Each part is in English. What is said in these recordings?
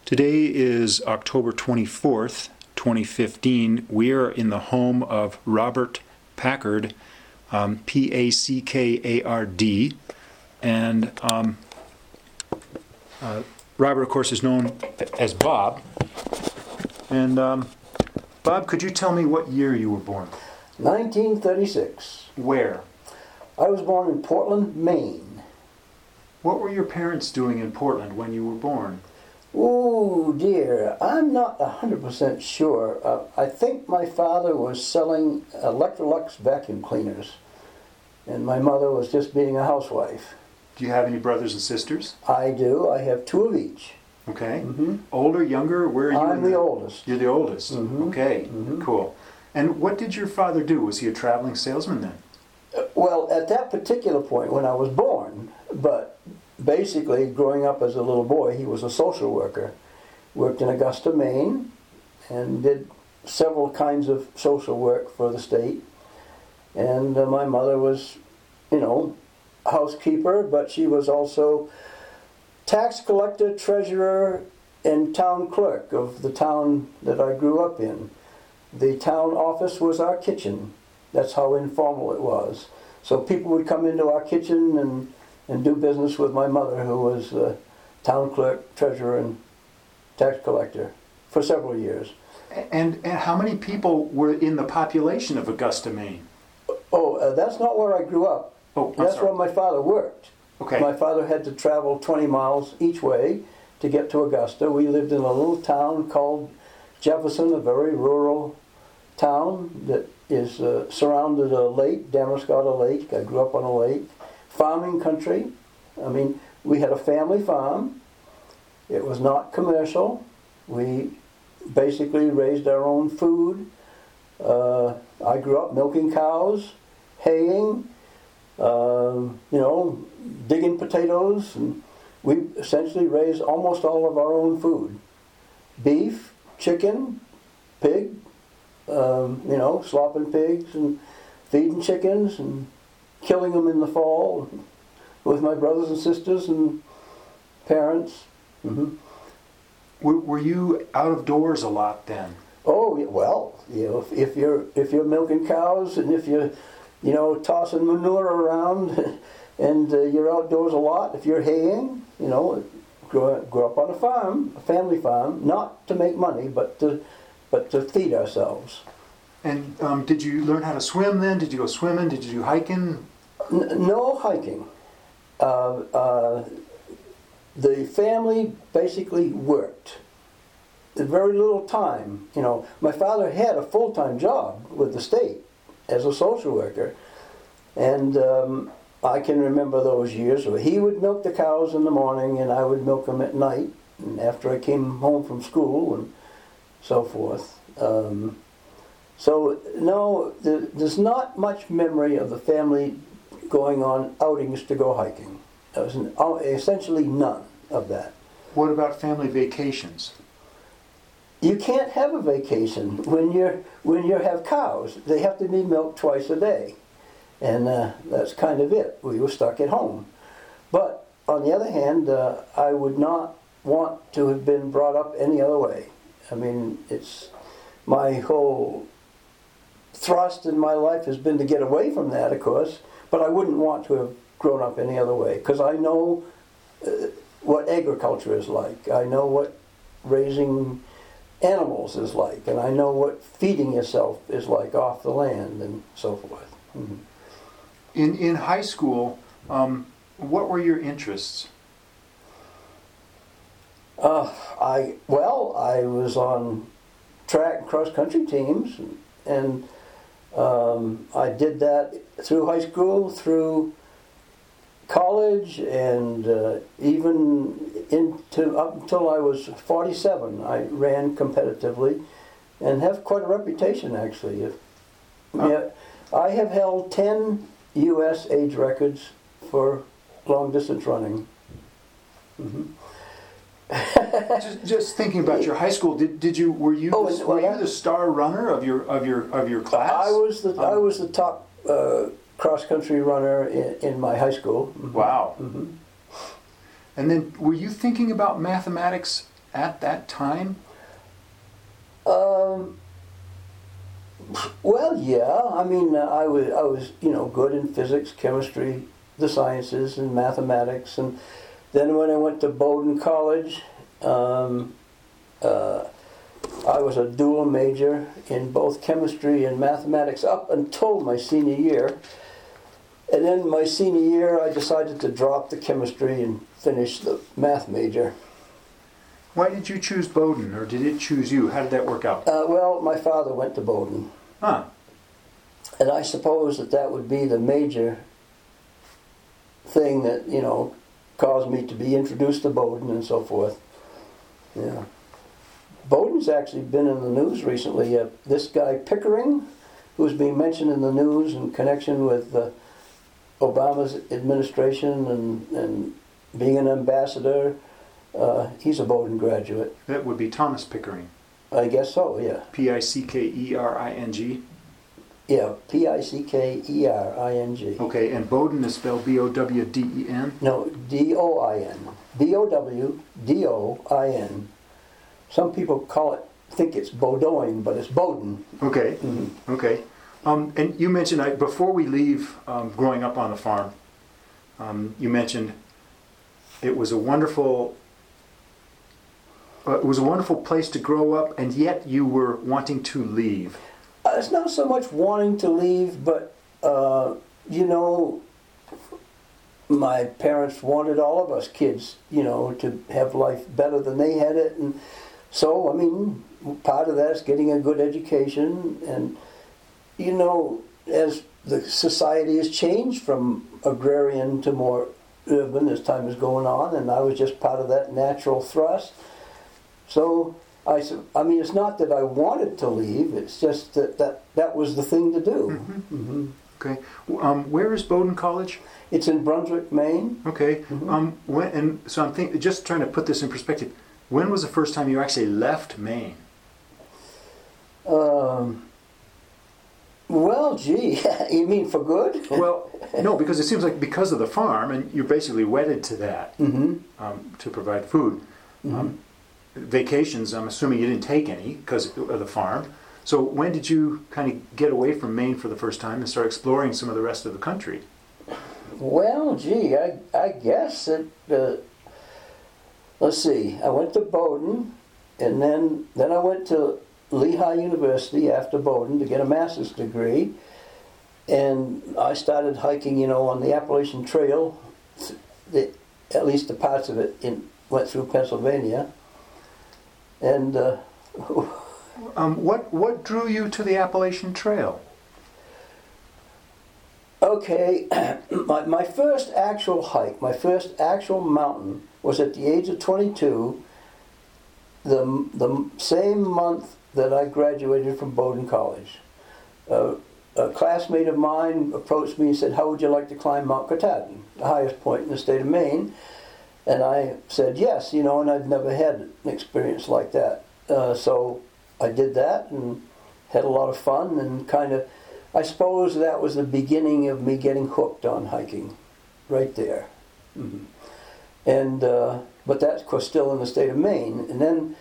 Today is October 24th, 2015. We are in the home of Robert Packard, Packard. And Robert, of course, is known as Bob. And Bob, could you tell me what year you were born? 1936. Where? I was born in Portland, Maine. What were your parents doing in Portland when you were born? Oh dear, I'm not 100% sure. I think my father was selling Electrolux vacuum cleaners, and my mother was just being a housewife. Do you have any brothers and sisters? I do. I have two of each. Okay. Mm-hmm. Older, younger? Where are you? I'm the oldest. You're the oldest. Mm-hmm. Okay. Mm-hmm. Cool. And what did your father do? Was he a traveling salesman then? Well, at that particular point when I was born, but basically growing up as a little boy, he was a social worker. Worked in Augusta, Maine, and did several kinds of social work for the state. And my mother was, housekeeper, but she was also tax collector, treasurer, and town clerk of the town that I grew up in. The town office was our kitchen. That's how informal it was. So people would come into our kitchen and do business with my mother, who was town clerk, treasurer, and tax collector for several years. And how many people were in the population of Augusta, Maine? That's not where I grew up. That's where my father worked. Okay. My father had to travel 20 miles each way to get to Augusta. We lived in a little town called Jefferson, a very rural town that is surrounded a lake, Damariscotta Lake. I grew up on a lake. Farming country. I mean, we had a family farm. It was not commercial. We basically raised our own food. I grew up milking cows, haying, digging potatoes, and we essentially raised almost all of our own food. Beef, chicken, pig, slopping pigs and feeding chickens and killing them in the fall with my brothers and sisters and parents. Mm-hmm. Were you out of doors a lot then? Oh well, if you're milking cows and if you're tossing manure around and you're outdoors a lot, if you're haying, grew up on a farm, a family farm, not to make money, but to feed ourselves. And did you learn how to swim then? Did you go swimming? Did you do hiking? No hiking. The family basically worked. Very little time. My father had a full-time job with the state as a social worker, and I can remember those years where he would milk the cows in the morning and I would milk them at night, and after I came home from school and so forth. So no, there's not much memory of the family going on outings to go hiking. There was essentially none of that. What about family vacations? You can't have a vacation when you have cows. They have to be milked twice a day, and that's kind of it. We were stuck at home. But on the other hand, I would not want to have been brought up any other way. I mean, it's my whole thrust in my life has been to get away from that, of course, but I wouldn't want to have grown up any other way, because I know what agriculture is like. I know what raising animals is like, and I know what feeding yourself is like off the land and so forth. Mm-hmm. In high school, what were your interests? I was on track and cross country teams, and I did that through high school, through college, and even up until I was 47, I ran competitively, and have quite a reputation actually. I have held 10 U.S. age records for long distance running. Mm-hmm. just thinking about your high school, were you the star runner of your class? I was the top cross country runner in my high school. Mm-hmm. Wow. Mm-hmm. And then, were you thinking about mathematics at that time? Well, yeah. I mean, I was, good in physics, chemistry, the sciences, and mathematics. And then when I went to Bowdoin College, I was a dual major in both chemistry and mathematics up until my senior year. And then my senior year, I decided to drop the chemistry and finish the math major. Why did you choose Bowdoin, or did it choose you? How did that work out? Well, my father went to Bowdoin. Huh. And I suppose that would be the major thing that, caused me to be introduced to Bowdoin and so forth. Yeah. Bowdoin's actually been in the news recently. This guy Pickering, who's being mentioned in the news in connection with Obama's administration and being an ambassador, he's a Bowdoin graduate. That would be Thomas Pickering. I guess so, yeah. Pickering. Yeah, Pickering. Okay, and Bowdoin is spelled Bowden? No, Doin. Bowdoin. Some people think it's Bowdoin, but it's Bowdoin. Okay, okay. And you mentioned, before we leave growing up on the farm, you mentioned it was a wonderful place to grow up, and yet you were wanting to leave. It's not so much wanting to leave, but, my parents wanted all of us kids, to have life better than they had it. And so, part of that is getting a good education. And, as the society has changed from agrarian to more urban as time is going on, and I was just part of that natural thrust. So, it's not that I wanted to leave, it's just that was the thing to do. Mm-hmm. Mm-hmm. Okay. Where is Bowdoin College? It's in Brunswick, Maine. Okay. So I'm just trying to put this in perspective. When was the first time you actually left Maine? Well, gee, you mean for good? Well, no, because it seems like because of the farm, and you're basically wedded to that to provide food. Mm-hmm. Vacations, I'm assuming you didn't take any because of the farm. So when did you kind of get away from Maine for the first time and start exploring some of the rest of the country? Well, gee, I guess it, let's see, I went to Bowdoin, and then I went to Lehigh University after Bowdoin to get a master's degree, and I started hiking, on the Appalachian Trail, at least the parts of it went through Pennsylvania, and what drew you to the Appalachian Trail? Okay, my first actual hike, my first actual mountain was at the age of 22, the same month that I graduated from Bowdoin College. A classmate of mine approached me and said, "How would you like to climb Mount Katahdin, the highest point in the state of Maine?" And I said yes, and I've never had an experience like that. So I did that and had a lot of fun, and I suppose that was the beginning of me getting hooked on hiking, right there. Mm-hmm. And but that's, of course, still in the state of Maine. And then,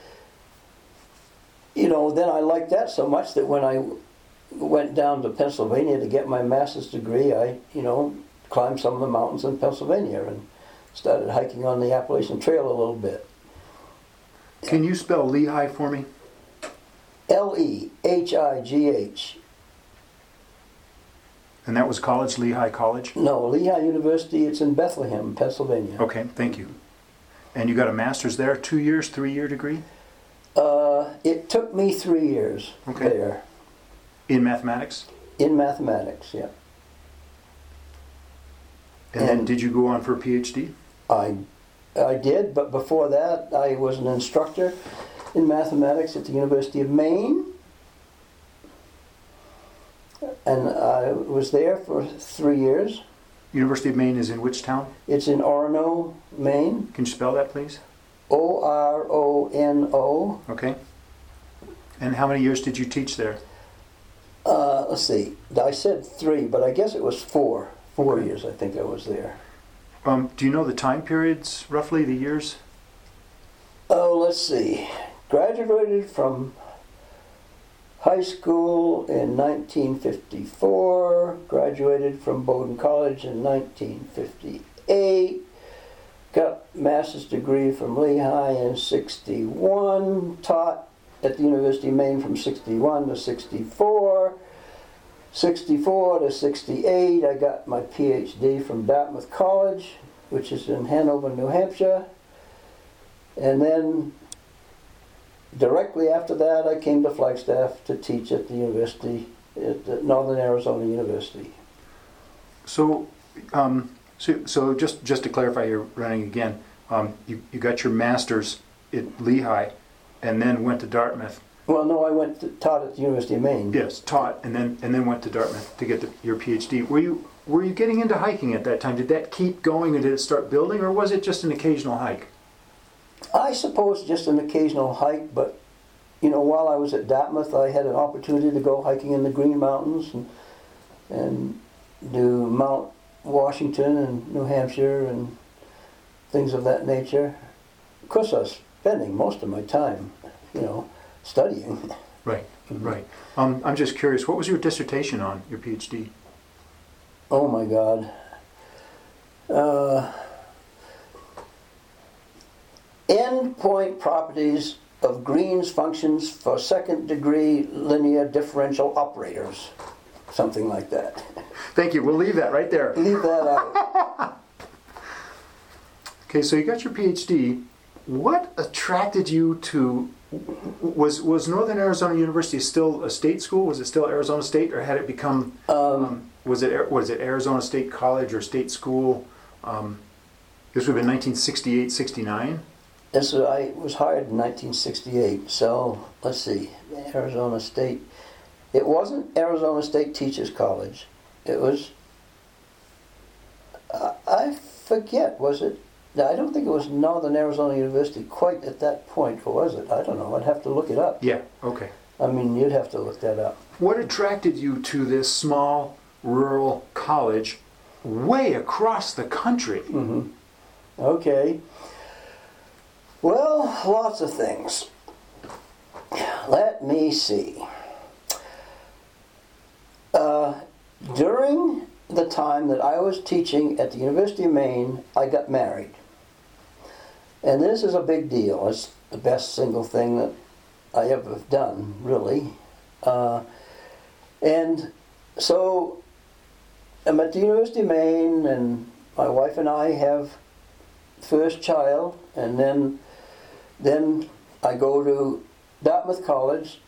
then I liked that so much that when I went down to Pennsylvania to get my master's degree, I, climbed some of the mountains in Pennsylvania and started hiking on the Appalachian Trail a little bit. Can you spell Lehigh for me? Lehigh. And that was college, Lehigh College? No, Lehigh University, it's in Bethlehem, Pennsylvania. Okay, thank you. And you got a master's there, 2 years, 3-year degree? It took me 3 years there. In mathematics? In mathematics, yeah. And then did you go on for a PhD? I did, but before that I was an instructor in mathematics at the University of Maine. And I was there for 3 years. University of Maine is in which town? It's in Orono, Maine. Can you spell that, please? Orono. Okay. And how many years did you teach there? Let's see. I said 3, but I guess it was 4. 4 years I think I was there. Do you know the time periods, roughly, the years? Oh, let's see. Graduated from high school in 1954. Graduated from Bowdoin College in 1958. Got master's degree from Lehigh in 61. Taught at the University of Maine from 61 to 64. 64 to 68, I got my PhD from Dartmouth College, which is in Hanover, New Hampshire. And then directly after that, I came to Flagstaff to teach at the university, at the Northern Arizona University. So, so just to clarify your running again, you got your master's at Lehigh, and then went to Dartmouth. Well, no, I taught at the University of Maine. Yes, taught, and then went to Dartmouth to get your PhD. Were you getting into hiking at that time? Did that keep going, and did it start building, or was it just an occasional hike? I suppose just an occasional hike, but while I was at Dartmouth, I had an opportunity to go hiking in the Green Mountains and do Mount Washington and New Hampshire and things of that nature. Of course, I was spending most of my time, studying. Right, right. I'm just curious, what was your dissertation on, your PhD? Oh my God. Endpoint properties of Green's functions for second degree linear differential operators. Something like that. Thank you, we'll leave that right there. Leave that out. Okay, so you got your PhD. What attracted you to, was Northern Arizona University still a state school? Was it still Arizona State, or had it become, was it Arizona State College or state school? This would have been 1968, 69? I was hired in 1968, so let's see, Arizona State. It wasn't Arizona State Teachers College. It was, I forget, was it? I don't think it was Northern Arizona University quite at that point, or was it? I don't know. I'd have to look it up. Yeah, okay. I mean, you'd have to look that up. What attracted you to this small rural college way across the country? Mm-hmm. Okay. Well, lots of things. Let me see. During the time that I was teaching at the University of Maine, I got married. And this is a big deal. It's the best single thing that I ever have done, really. And so I'm at the University of Maine, and my wife and I have first child, and then I go to Dartmouth College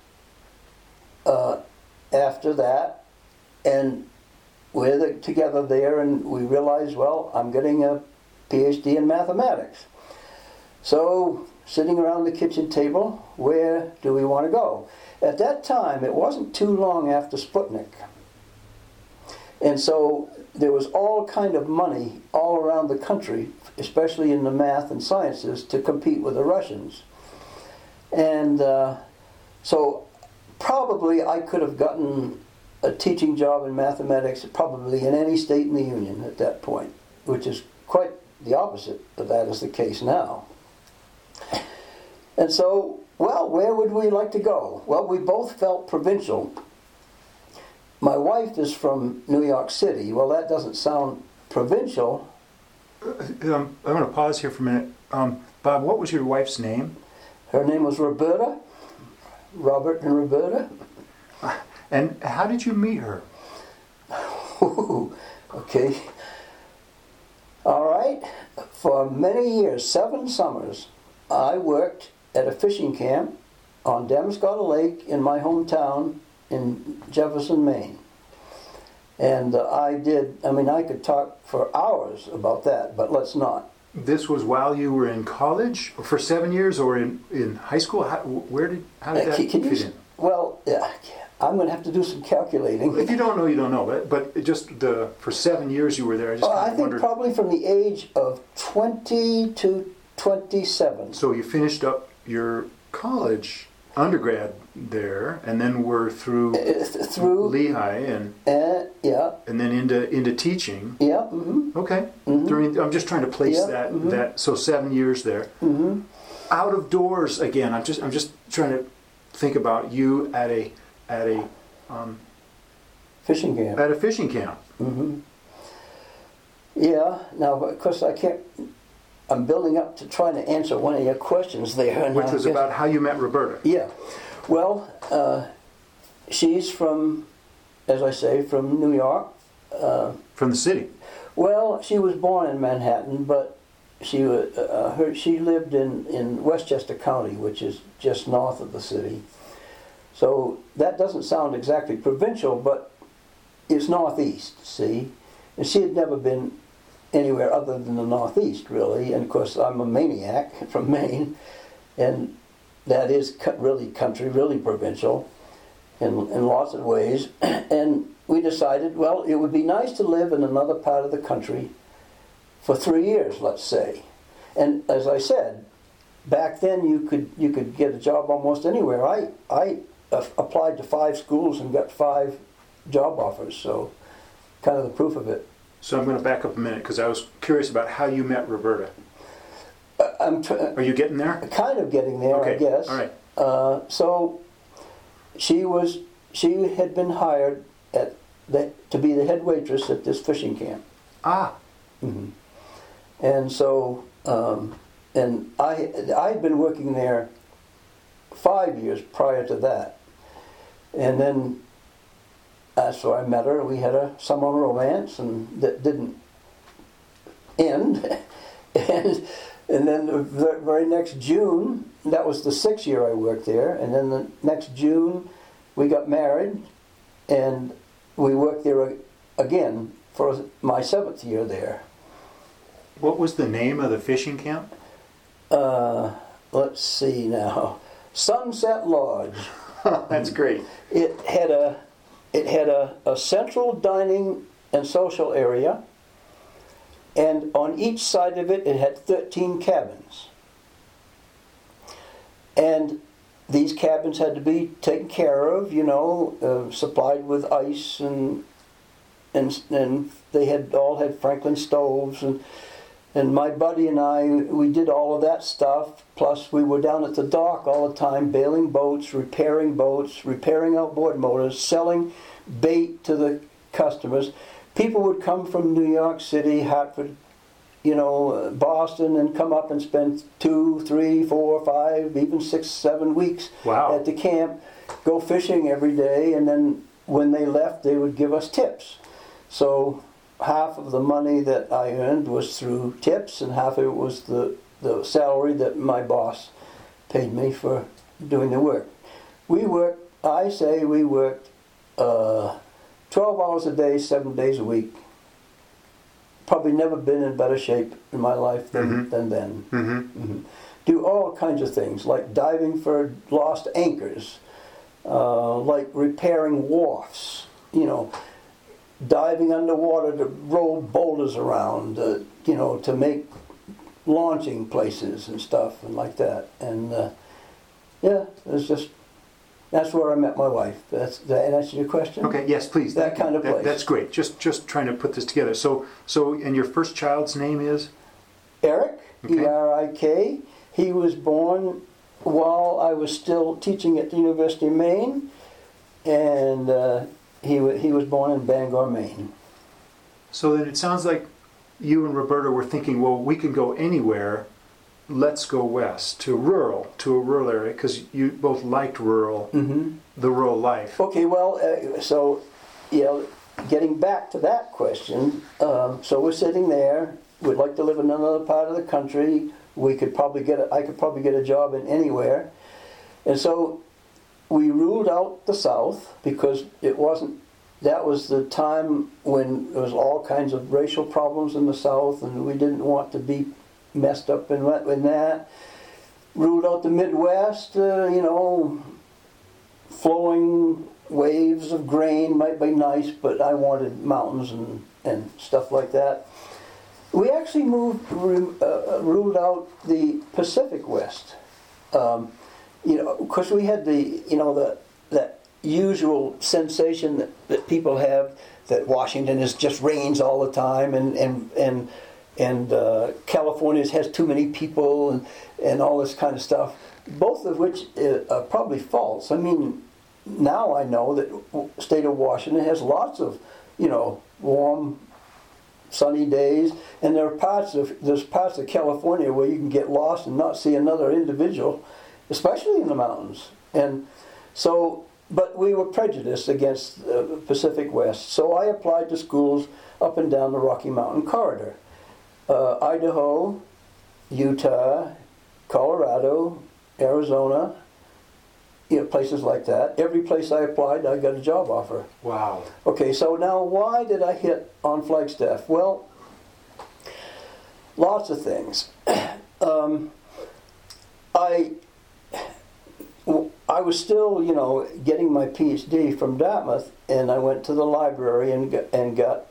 after that, and we're together there, and we realize, well, I'm getting a PhD in mathematics. So, sitting around the kitchen table, where do we want to go? At that time, it wasn't too long after Sputnik. And so, there was all kind of money all around the country, especially in the math and sciences, to compete with the Russians. And so, probably I could have gotten a teaching job in mathematics probably in any state in the Union at that point, which is quite the opposite of that is the case now. And so, well, where would we like to go? Well, we both felt provincial. My wife is from New York City. Well, that doesn't sound provincial. I'm going to pause here for a minute. Bob, what was your wife's name? Her name was Roberta. Robert and Roberta. And how did you meet her? Okay. All right. For many years, 7 summers, I worked at a fishing camp on Damariscotta Lake in my hometown in Jefferson, Maine. And I could talk for hours about that, but let's not. This was while you were in college for 7 years, or in high school? How did that fit in? Well, I'm going to have to do some calculating. If you don't know, you don't know. But just for 7 years you were there. I think probably from the age of 20 to 27. So you finished up your college undergrad there, and then were through Lehigh and then into teaching. Yeah. Mm-hmm. Okay. Mm-hmm. I'm just trying to place that. So 7 years there. Mm-hmm. out of doors again. I'm just trying to think about you at a fishing camp. At a fishing camp. Mm-hmm. Yeah. Now, of course, I'm building up to trying to answer one of your questions there. Which was about how you met Roberta. Yeah. Well, she's from, as I say, from New York. From the city. Well, she was born in Manhattan, but she lived in Westchester County, which is just north of the city. So that doesn't sound exactly provincial, but it's northeast, see? And she had never been anywhere other than the northeast, really. And of course, I'm a maniac from Maine, and that is really country, really provincial in lots of ways. And we decided, well, it would be nice to live in another part of the country for 3 years, let's say. And as I said, back then you could get a job almost anywhere. I applied to 5 schools and got 5 job offers, so kind of the proof of it. So I'm going to back up a minute because I was curious about how you met Roberta. Are you getting there? Kind of getting there, okay. I guess. All right. So she had been hired to be the head waitress at this fishing camp. Ah. Mm-hmm. And so, and I'd been working there 5 years prior to that. And then, so I met her, we had a summer romance, and that didn't end. And then the very next June, that was the 6th year I worked there, and then the next June we got married, and we worked there again for my 7th year there. What was the name of the fishing camp? Let's see now. Sunset Lodge. That's great. It had a central dining and social area, and on each side of it, it had 13 cabins. And these cabins had to be taken care of, supplied with ice, and they all had Franklin stoves, and my buddy and I, we did all of that stuff. Plus, we were down at the dock all the time, bailing boats, repairing outboard motors, selling bait to the customers. People would come from New York City, Hartford, Boston, and come up and spend 2, 3, 4, 5, even 6, 7 weeks at the camp, go fishing every day, and then when they left, they would give us tips. So half of the money that I earned was through tips, and half of it was the salary that my boss paid me for doing the work. We worked 12 hours a day, 7 days a week. Probably never been in better shape in my life than then. Mm-hmm. Mm-hmm. Do all kinds of things, like diving for lost anchors, like repairing wharfs, diving underwater to roll boulders around, to make launching places and stuff and like that. And that's where I met my wife. Does that answer your question? Okay, yes, please. That kind of place. That's great. Just trying to put this together. So, and your first child's name is? Eric, okay. E-R-I-K. He was born while I was still teaching at the University of Maine, and he was born in Bangor, Maine. So then it sounds like you and Roberta were thinking, well, we can go anywhere. Let's go west to a rural area, because you both liked the rural life. Okay, well, getting back to that question, so we're sitting there. We'd like to live in another part of the country. I could probably get a job in anywhere, and so we ruled out the South because it wasn't. That was the time when there was all kinds of racial problems in the South, and we didn't want to be messed up in that. Ruled out the Midwest, flowing waves of grain might be nice, but I wanted mountains and stuff like that. We actually ruled out the Pacific West. Because we had that usual sensation that people have that Washington just rains all the time, and California has too many people and all this kind of stuff, both of which are probably false. I mean, now I know that the state of Washington has lots of, warm, sunny days, and there's parts of California where you can get lost and not see another individual, especially in the mountains. And so, but we were prejudiced against the Pacific West, so I applied to schools up and down the Rocky Mountain corridor. Idaho, Utah, Colorado, Arizona, places like that. Every place I applied, I got a job offer. Wow. Okay, so now why did I hit on Flagstaff? Well, lots of things. I was still, getting my PhD from Dartmouth, and I went to the library and got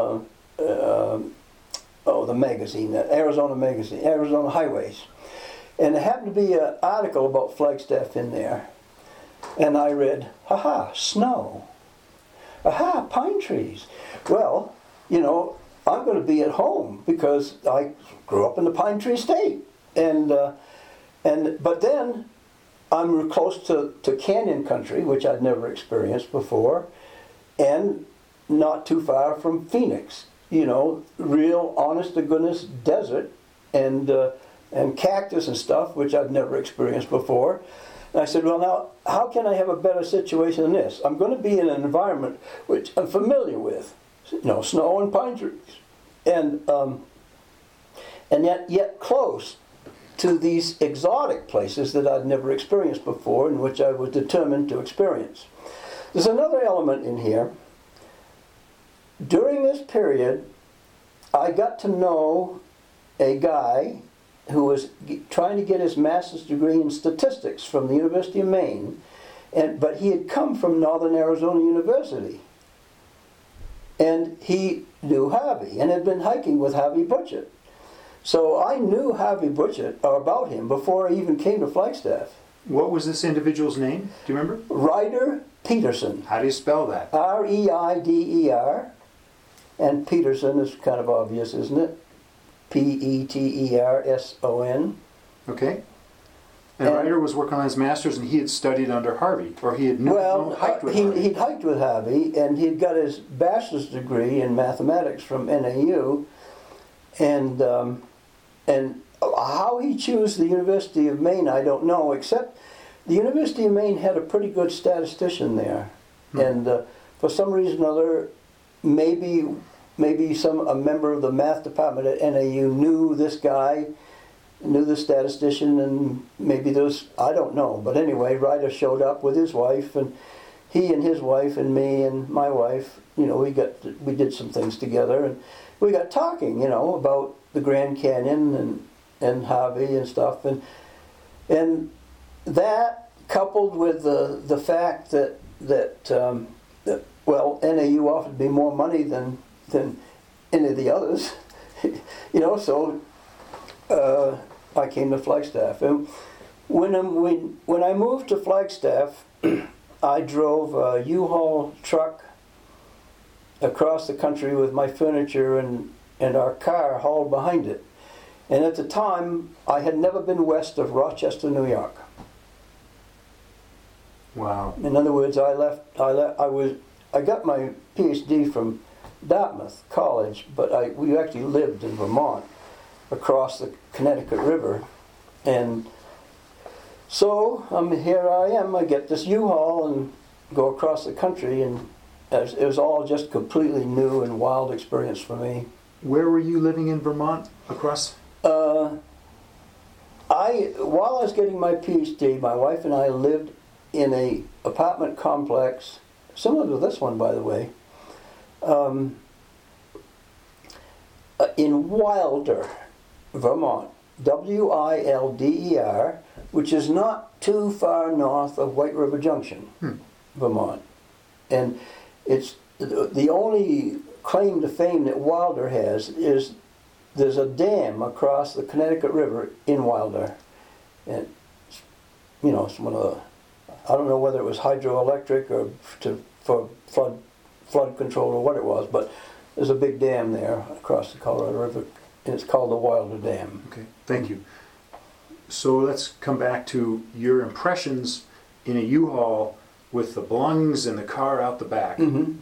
the magazine, the Arizona magazine, Arizona Highways. And there happened to be an article about Flagstaff in there. And I read, snow. Pine trees. Well, I'm going to be at home because I grew up in the pine tree state. But then I'm close to canyon country, which I'd never experienced before, and not too far from Phoenix. Real honest-to-goodness desert and cactus and stuff, which I've never experienced before. And I said, well, now, how can I have a better situation than this? I'm going to be in an environment which I'm familiar with, snow and pine trees, and yet close to these exotic places that I'd never experienced before, and which I was determined to experience. There's another element in here. During this period, I got to know a guy who was trying to get his master's degree in statistics from the University of Maine, but he had come from Northern Arizona University. And he knew Harvey and had been hiking with Harvey Butchett. So I knew Harvey Butchett, or about him, before I even came to Flagstaff. What was this individual's name? Do you remember? Ryder Peterson. How do you spell that? R-E-I-D-E-R. And Peterson is kind of obvious, isn't it? P-E-T-E-R-S-O-N. Okay. And Ryder was working on his master's, and he had studied under Harvey, or he had hiked with Harvey. He'd hiked with Harvey, and he'd got his bachelor's degree in mathematics from NAU, and how he chose the University of Maine, I don't know, except the University of Maine had a pretty good statistician there, and for some reason or other, maybe a member of the math department at NAU knew this guy, knew the statistician, and maybe I don't know. But anyway, Ryder showed up with his wife, and he and his wife and me and my wife, we did some things together, and we got talking, about the Grand Canyon and Harvey and stuff, and that coupled with the fact that NAU offered me more money than any of the others, so I came to Flagstaff. And when I moved to Flagstaff, I drove a U-Haul truck across the country with my furniture and our car hauled behind it. And at the time, I had never been west of Rochester, New York. Wow. In other words, I got my PhD from Dartmouth College, but we actually lived in Vermont, across the Connecticut River, and so here I am. I get this U-Haul and go across the country, and it was all just completely new and wild experience for me. Where were you living in Vermont? Across? While I was getting my PhD, my wife and I lived in a apartment complex, similar to this one, by the way, in Wilder, Vermont, W-I-L-D-E-R, which is not too far north of White River Junction, Vermont. And it's the only claim to fame that Wilder has is there's a dam across the Connecticut River in Wilder. And, it's one of the, I don't know whether it was hydroelectric or for flood control or what it was, but there's a big dam there across the Colorado River. and it's called the Wilder Dam. Okay, thank you. So let's come back to your impressions in a U-Haul with the belongings in the car out the back. Mm-hmm.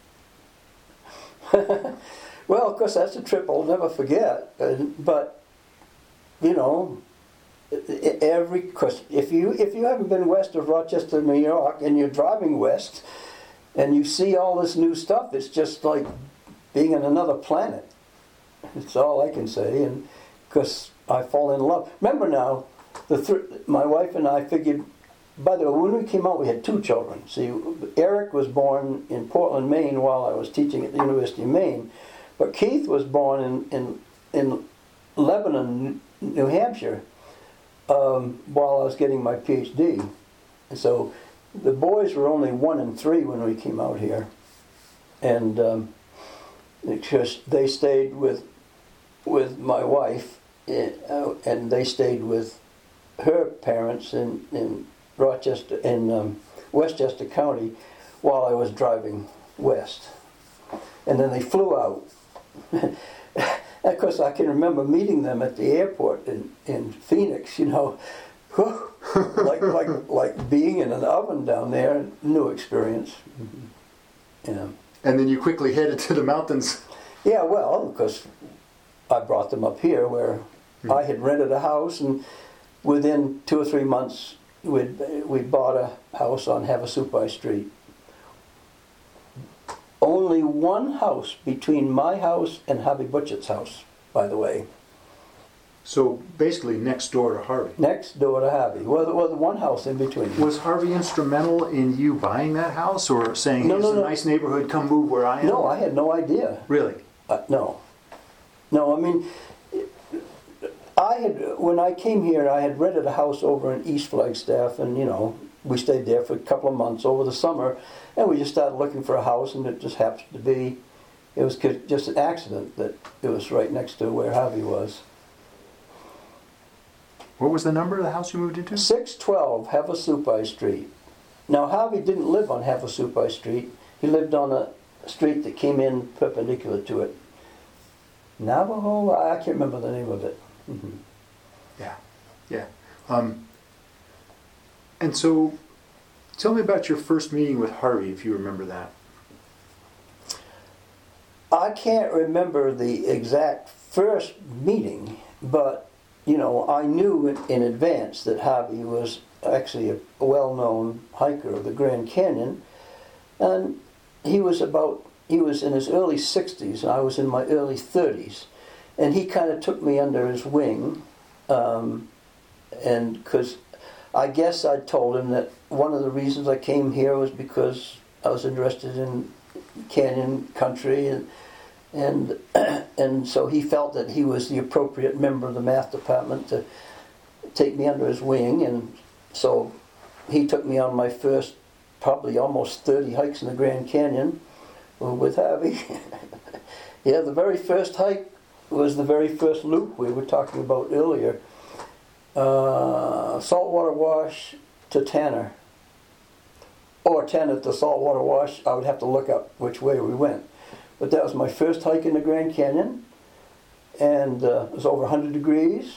Well, of course, that's a trip I'll never forget. But you know, cause if you haven't been west of Rochester, New York, and you're driving west, and you see all this new stuff, it's just like being in another planet. It's all I can say, and because I fall in love. Remember now, my wife and I figured. By the way, when we came out, we had 2 children. See, Eric was born in Portland, Maine, while I was teaching at the University of Maine, but Keith was born in Lebanon, New Hampshire, while I was getting my PhD. And so the boys were only 1 and 3 when we came out here, and because they stayed with my wife, and they stayed with her parents in Rochester, in Westchester County, while I was driving west. And then they flew out. Of course, I can remember meeting them at the airport in Phoenix, you know, like being in an oven down there, new experience. Yeah. And then you quickly headed to the mountains. Yeah, well, because I brought them up here where I had rented a house, and within 2 or 3 months, we bought a house on Havasupai Street. Only one house between my house and Harvey Butchett's house, by the way. So basically next door to Harvey. Next door to Harvey. Well, there was one house in between. Was Harvey instrumental in you buying that house, or saying, it's a nice neighborhood, come move where I am? No, I had no idea. Really? No. No, I mean, when I came here, I had rented a house over in East Flagstaff, and you know, we stayed there for a couple of months over the summer, and we just started looking for a house, and it just happened to be, it was just an accident that it was right next to where Harvey was. What was the number of the house you moved into? 612 Havasupai Street. Now, Harvey didn't live on Havasupai Street. He lived on a street that came in perpendicular to it. Navajo? I can't remember the name of it. Mm-hmm. Yeah. And so, tell me about your first meeting with Harvey, if you remember that. I can't remember the exact first meeting, but, you know, I knew in advance that Harvey was actually a well-known hiker of the Grand Canyon, and he was in his early 60s, and I was in my early 30s, and he kind of took me under his wing, and because I guess I told him that one of the reasons I came here was because I was interested in canyon country, and so he felt that he was the appropriate member of the math department to take me under his wing, and so he took me on my first probably almost 30 hikes in the Grand Canyon with Harvey. Yeah, the very first hike was the very first loop we were talking about earlier. Saltwater Wash to Tanner. Or Tanner to Saltwater Wash. I would have to look up which way we went. But that was my first hike in the Grand Canyon. And it was over 100 degrees.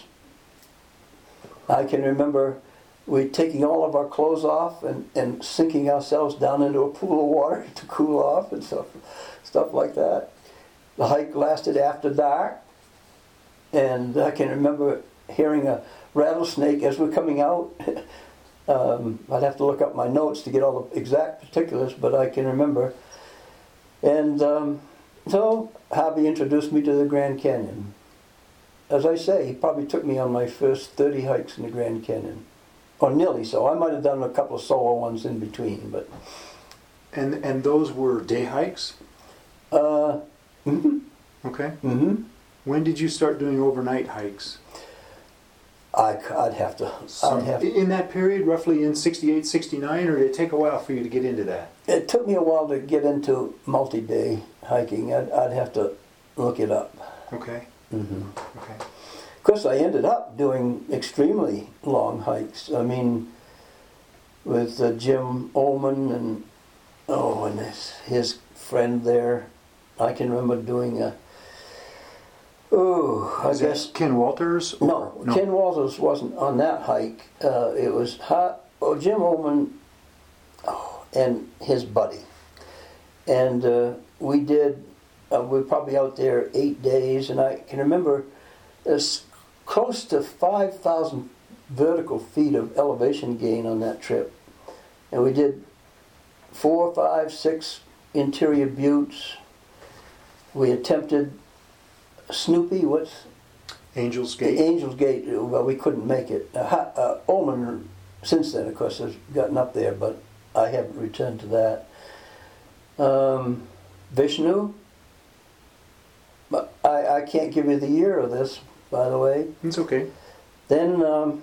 I can remember we taking all of our clothes off and sinking ourselves down into a pool of water to cool off and stuff like that. The hike lasted after dark. And I can remember hearing a rattlesnake as we're coming out. I'd have to look up my notes to get all the exact particulars, but I can remember. And so Harvey introduced me to the Grand Canyon. As I say, he probably took me on my first 30 hikes in the Grand Canyon. Or nearly so. I might have done a couple of solo ones in between, but... And those were day hikes? Mm-hmm. Okay. Mm-hmm. When did you start doing overnight hikes? I'd have to. In that period, roughly in 68, 69, or did it take a while for you to get into that? It took me a while to get into multi-day hiking. I'd have to look it up. Okay. Mm-hmm. Okay. Of course, I ended up doing extremely long hikes. I mean, with Jim Ullman and his friend there. I can remember doing Oh, I Is guess. that Ken Walters? No, Ken Walters wasn't on that hike. It was Jim Ullman and his buddy. And we did, we were probably out there 8 days, and I can remember there's close to 5,000 vertical feet of elevation gain on that trip. And we did 4, 5, 6 interior buttes. We attempted Snoopy, Angel's the Gate. Angel's Gate. Well, we couldn't make it. Ullman, since then, of course, has gotten up there, but I haven't returned to that. Vishnu, but I can't give you the year of this, by the way. It's okay. Then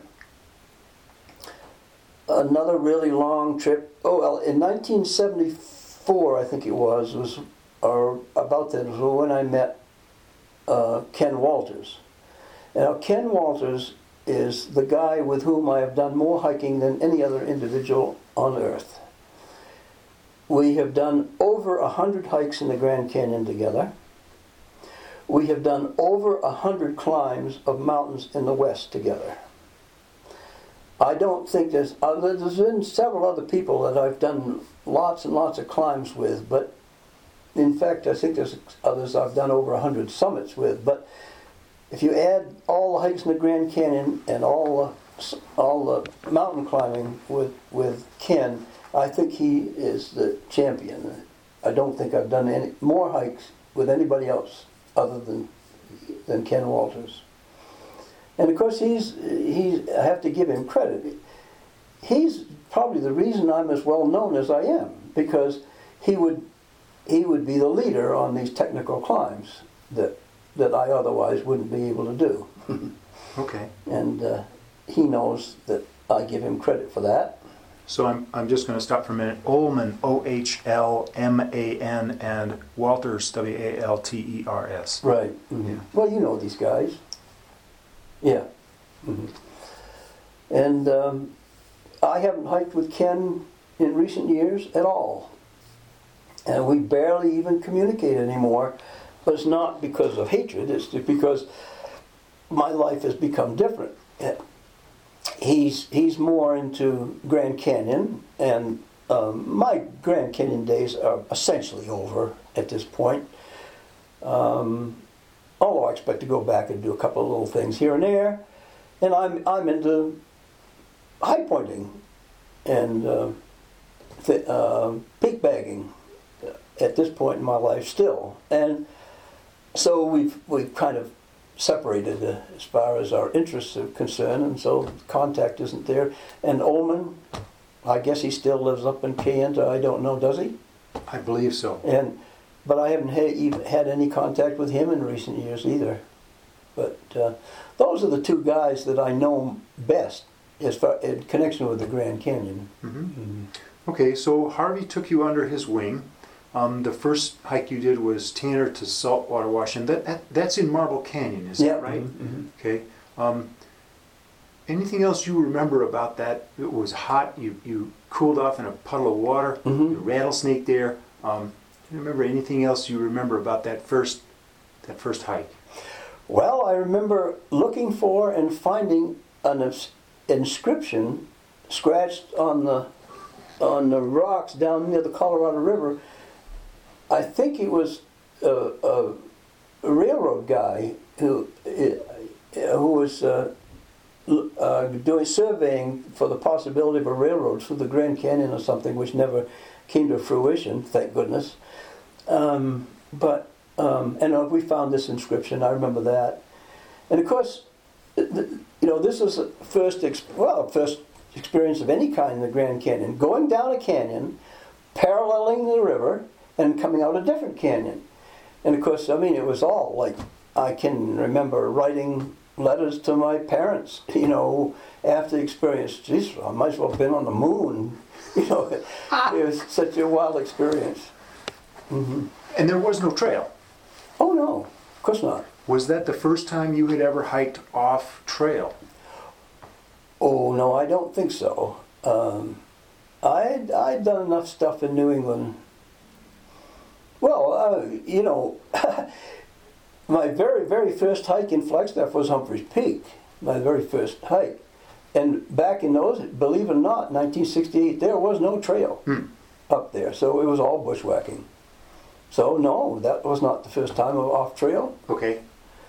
another really long trip. Oh, well, in 1974, I think it was or about that was when I met Ken Walters. Now, Ken Walters is the guy with whom I have done more hiking than any other individual on earth. We have done over 100 hikes in the Grand Canyon together. We have done over 100 climbs of mountains in the West together. I don't think there's been several other people that I've done lots and lots of climbs with, but in fact, I think there's others I've done over 100 summits with. But if you add all the hikes in the Grand Canyon and all the mountain climbing with Ken, I think he is the champion. I don't think I've done any more hikes with anybody else other than Ken Walters. And of course, I have to give him credit. He's probably the reason I'm as well known as I am, because he would be the leader on these technical climbs that I otherwise wouldn't be able to do. Okay. And he knows that I give him credit for that. So I'm just going to stop for a minute. Ullman, O-H-L-M-A-N, and Walters, W-A-L-T-E-R-S. Right. Mm-hmm. Yeah. Well, you know these guys. Yeah. Mm-hmm. And I haven't hiked with Ken in recent years at all. And we barely even communicate anymore. But it's not because of hatred, it's because my life has become different. He's more into Grand Canyon, and my Grand Canyon days are essentially over at this point. Although I expect to go back and do a couple of little things here and there. And I'm into high pointing and peak bagging at this point in my life still. And so we've kind of separated as far as our interests are concerned, and so contact isn't there. And Ullman, I guess he still lives up in Kayenta, I don't know, does he? I believe so. But I haven't even had any contact with him in recent years either. But those are the two guys that I know best as far in connection with the Grand Canyon. Mm-hmm. Mm-hmm. Okay, so Harvey took you under his wing. The first hike you did was Tanner to Saltwater Wash, and that's in Marble Canyon, is that right? Mm-hmm. Okay. Anything else you remember about that? It was hot. You cooled off in a puddle of water. Mm-hmm. You rattlesnake there. Do you remember anything else you remember about that first hike? Well, I remember looking for and finding an inscription scratched on the rocks down near the Colorado River. I think he was a railroad guy who was doing surveying for the possibility of a railroad through the Grand Canyon or something, which never came to fruition, thank goodness. And we found this inscription. I remember that, and of course, this was the first experience of any kind in the Grand Canyon. Going down a canyon, paralleling the river, and coming out a different canyon. And of course, it was all like, I can remember writing letters to my parents, after the experience. Geez, I might as well have been on the moon. It was such a wild experience. Mm-hmm. And there was no trail. Oh no, of course not. Was that the first time you had ever hiked off trail? Oh no, I don't think so. I'd done enough stuff in New England. Well, My very, very first hike in Flagstaff was Humphreys Peak, my very first hike. And back in those, believe it or not, 1968, there was no trail up there, so it was all bushwhacking. So no, that was not the first time of off trail. Okay.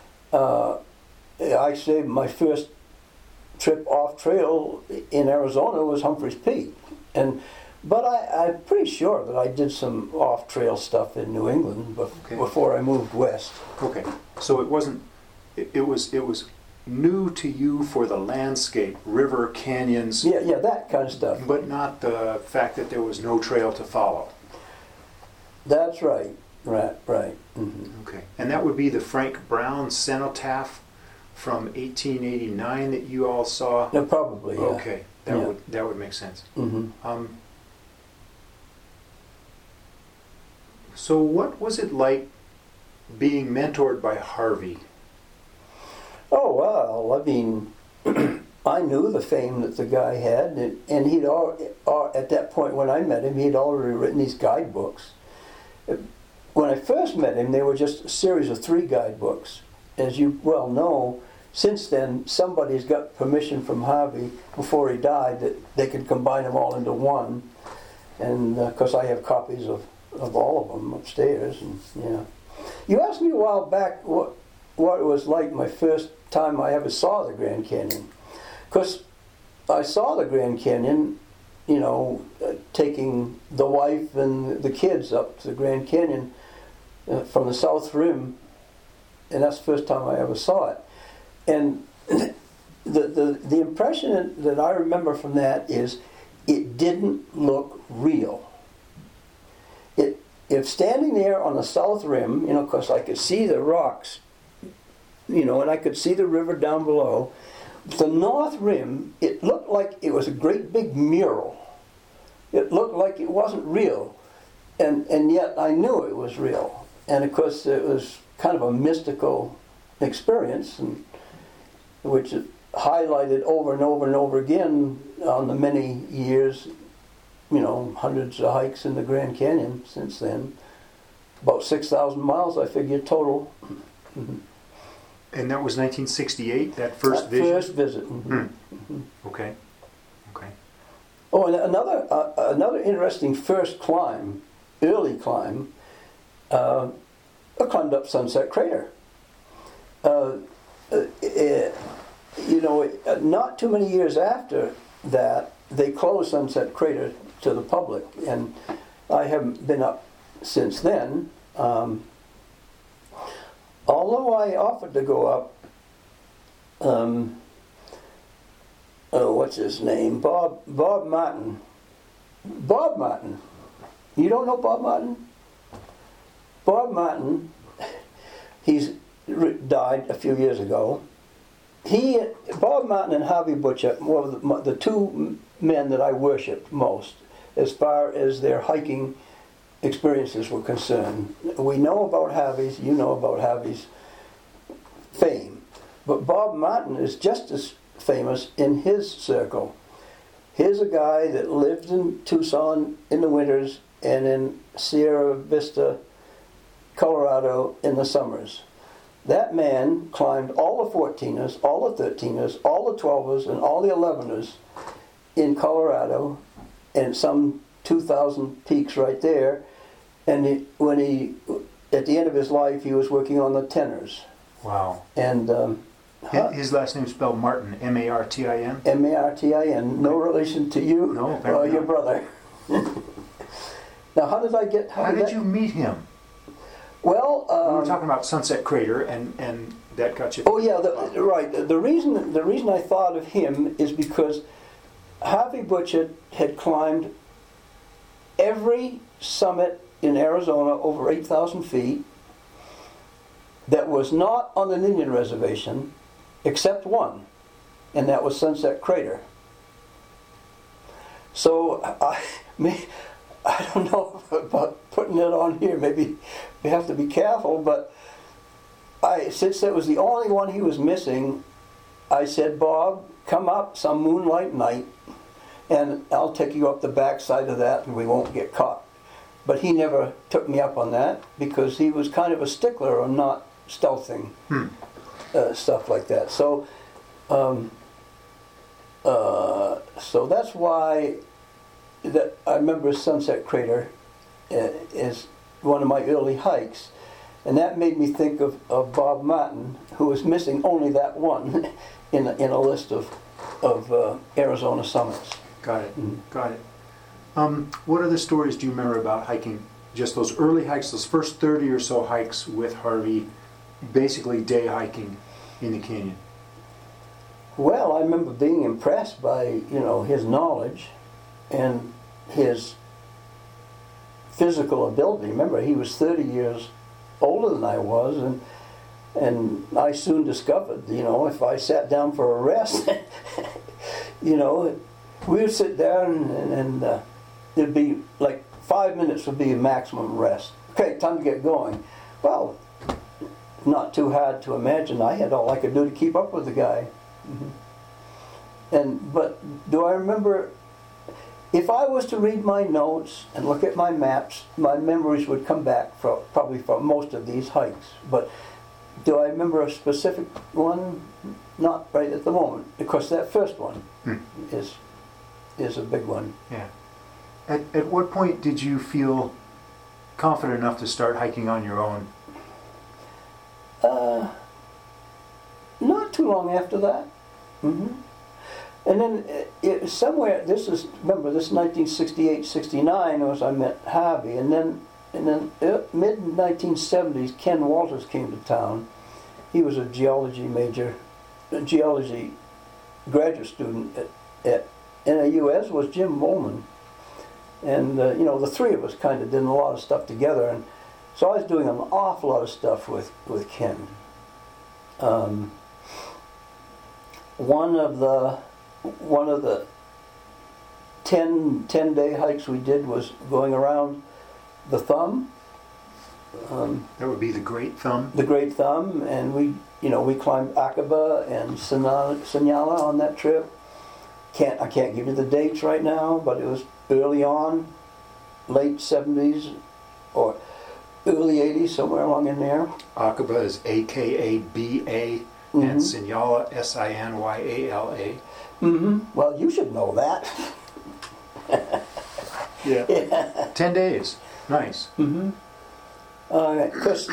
I say my first trip off trail in Arizona was Humphreys Peak, but I'm pretty sure that I did some off trail stuff in New England before I moved west. Okay. So it wasn't. It was new to you for the landscape, river, canyons. Yeah, that kind of stuff. But not the fact that there was no trail to follow. That's right. Mm-hmm. Okay. And that would be the Frank Brown cenotaph from 1889 that you all saw? No, probably, yeah. Okay. That would make sense. Mm-hmm. So what was it like being mentored by Harvey? Oh, well, I mean, I knew the fame that the guy had, and he'd at that point when I met him, he'd already written these guidebooks. When I first met him, they were just a series of 3 guidebooks. As you well know, since then, somebody's got permission from Harvey before he died that they could combine them all into one. And of course, I have copies of all of them upstairs. And yeah, you asked me a while back what it was like my first time I ever saw the Grand Canyon. Because I saw the Grand Canyon, taking the wife and the kids up to the Grand Canyon from the South Rim, and that's the first time I ever saw it. And the impression that I remember from that is it didn't look real. If standing there on the South Rim, because I could see the rocks, and I could see the river down below, the North Rim, it looked like it was a great big mural. It looked like it wasn't real, and yet I knew it was real. And of course, it was kind of a mystical experience, and which is highlighted over and over and over again on the many years, hundreds of hikes in the Grand Canyon since then. About 6,000 miles, I figure, total. Mm-hmm. And that was 1968, that first visit? First visit. Mm-hmm. Mm-hmm. Okay. Oh, and another interesting first climb, early climb, I climbed up Sunset Crater. Not too many years after that, they closed Sunset Crater to the public, and I haven't been up since then. Although I offered to go up, what's his name? Bob Martin. Bob Martin. You don't know Bob Martin? Bob Martin, he's died a few years ago. Bob Martin and Harvey Butcher were the 2 men that I worshipped most as far as their hiking experiences were concerned. We know about Harvey's, you know about Harvey's fame, but Bob Martin is just as famous in his circle. Here's a guy that lived in Tucson in the winters and in Sierra Vista, Colorado in the summers. That man climbed all the 14ers, all the 13ers, all the 12ers, and all the 11ers in Colorado, and some 2,000 peaks right there. And at the end of his life, he was working on the 10ers. Wow. And his last name is spelled Martin, M-A-R-T-I-N? M-A-R-T-I-N. No relation to you? No, or your brother. Now, how did I get... How did you meet him? Well... we were talking about Sunset Crater, and that got you... Oh, yeah, right. The reason I thought of him is because Harvey Butcher had climbed every summit in Arizona over 8,000 feet that was not on an Indian reservation, except one, and that was Sunset Crater. So I don't know about putting it on here. Maybe we have to be careful, but since that was the only one he was missing, I said, Bob, come up some moonlight night, and I'll take you up the backside of that, and we won't get caught. But he never took me up on that because he was kind of a stickler on not stealthing, stuff like that. So, so that's why that I remember Sunset Crater is one of my early hikes, and that made me think of Bob Martin, who was missing only that one in a list of Arizona summits. Got it. Got it. What other stories do you remember about hiking? Just those early hikes, those first 30 or so hikes with Harvey, basically day hiking in the canyon. Well, I remember being impressed by, his knowledge and his physical ability. Remember, he was 30 years older than I was, and I soon discovered, if I sat down for a rest, we would sit down and it'd be like 5 minutes would be a maximum rest. Okay, time to get going. Well, not too hard to imagine. I had all I could do to keep up with the guy. But do I remember, if I was to read my notes and look at my maps, my memories would come back probably for most of these hikes. But do I remember a specific one? Not right at the moment. Of course, that first one is a big one. Yeah. At what point did you feel confident enough to start hiking on your own? Not too long after that. And then somewhere, this is 1968, 69 was I met Harvey, and then mid-1970s, Ken Walters came to town. He was a geology graduate student at NAU, as was Jim Bowman. And, the three of us kind of did a lot of stuff together, and so I was doing an awful lot of stuff with Ken. One of the 10-day hikes we did was going around the Thumb. That would be the Great Thumb. The Great Thumb, and we climbed Aqaba and Senyala on that trip. I can't give you the dates right now, but it was early on, late 70s or early 80s, somewhere along in there. Aqaba is Akaba, and Sinyala, Sinyala. Well, you should know that. Yeah. 10 days. Nice. Because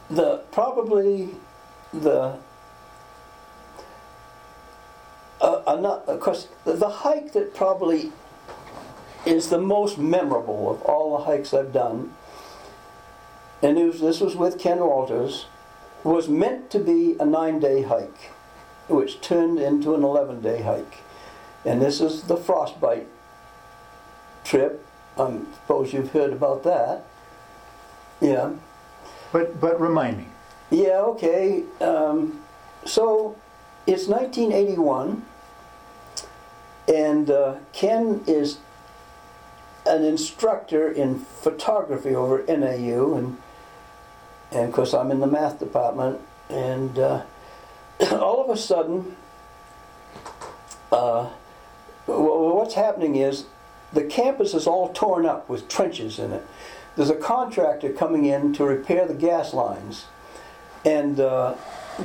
the hike that probably is the most memorable of all the hikes I've done, and this was with Ken Walters, was meant to be a 9-day hike, which turned into an 11-day hike. And this is the Frostbite trip. I suppose you've heard about that. Yeah. But remind me. Yeah, okay. So it's 1981, and Ken is an instructor in photography over at NAU, and of course I'm in the math department, and all of a sudden, what's happening is the campus is all torn up with trenches in it. There's a contractor coming in to repair the gas lines, and the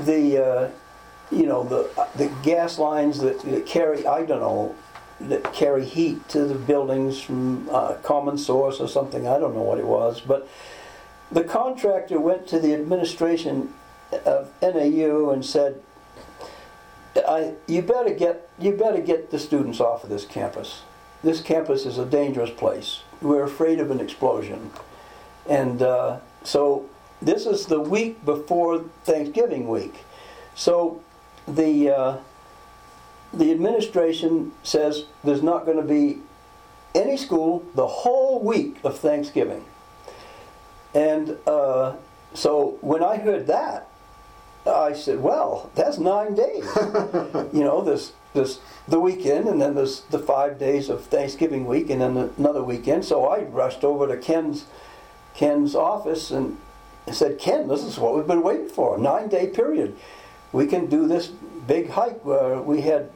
gas lines that carry, that carry heat to the buildings from Common Source or something, I don't know what it was, but the contractor went to the administration of NAU and said, you better get the students off of this campus. This campus is a dangerous place. We're afraid of an explosion. And so this is the week before Thanksgiving week. So the administration says there's not going to be any school the whole week of Thanksgiving. And so when I heard that, I said, well, that's 9 days. There's the weekend, and then there's the 5 days of Thanksgiving week, and then another weekend. So I rushed over to Ken's office and said, Ken, this is what we've been waiting for, a 9-day period. We can do this big hike where we had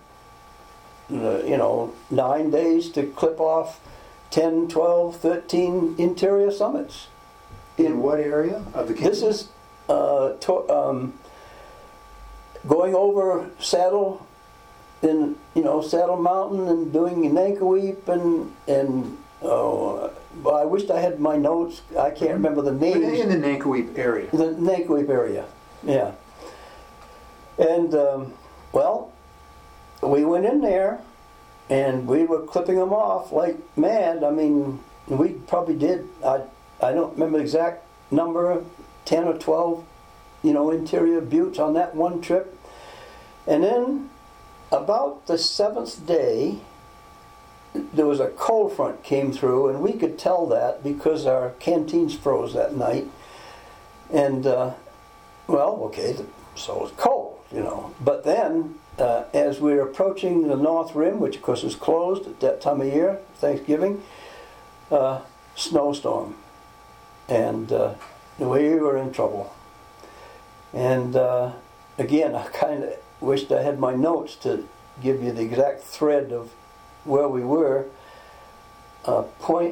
9 days to clip off 10, 12, 13 interior summits. In what area of the campus? This is going over Saddle Saddle Mountain and doing Nankoweap and well, I wished I had my notes. I can't remember the names. In the Nankoweap area. The Nankoweap area, yeah. And well, we went in there, and we were clipping them off like mad. I mean, we probably did. I don't remember the exact number, 10 or 12, interior buttes on that one trip. And then, about the 7th day, there was a cold front came through, and we could tell that because our canteens froze that night. And, so it was cold, But then, as we were approaching the North Rim, which of course is closed at that time of year, Thanksgiving, snowstorm. And we were in trouble. And again, I kind of wished I had my notes to give you the exact thread of where we were. I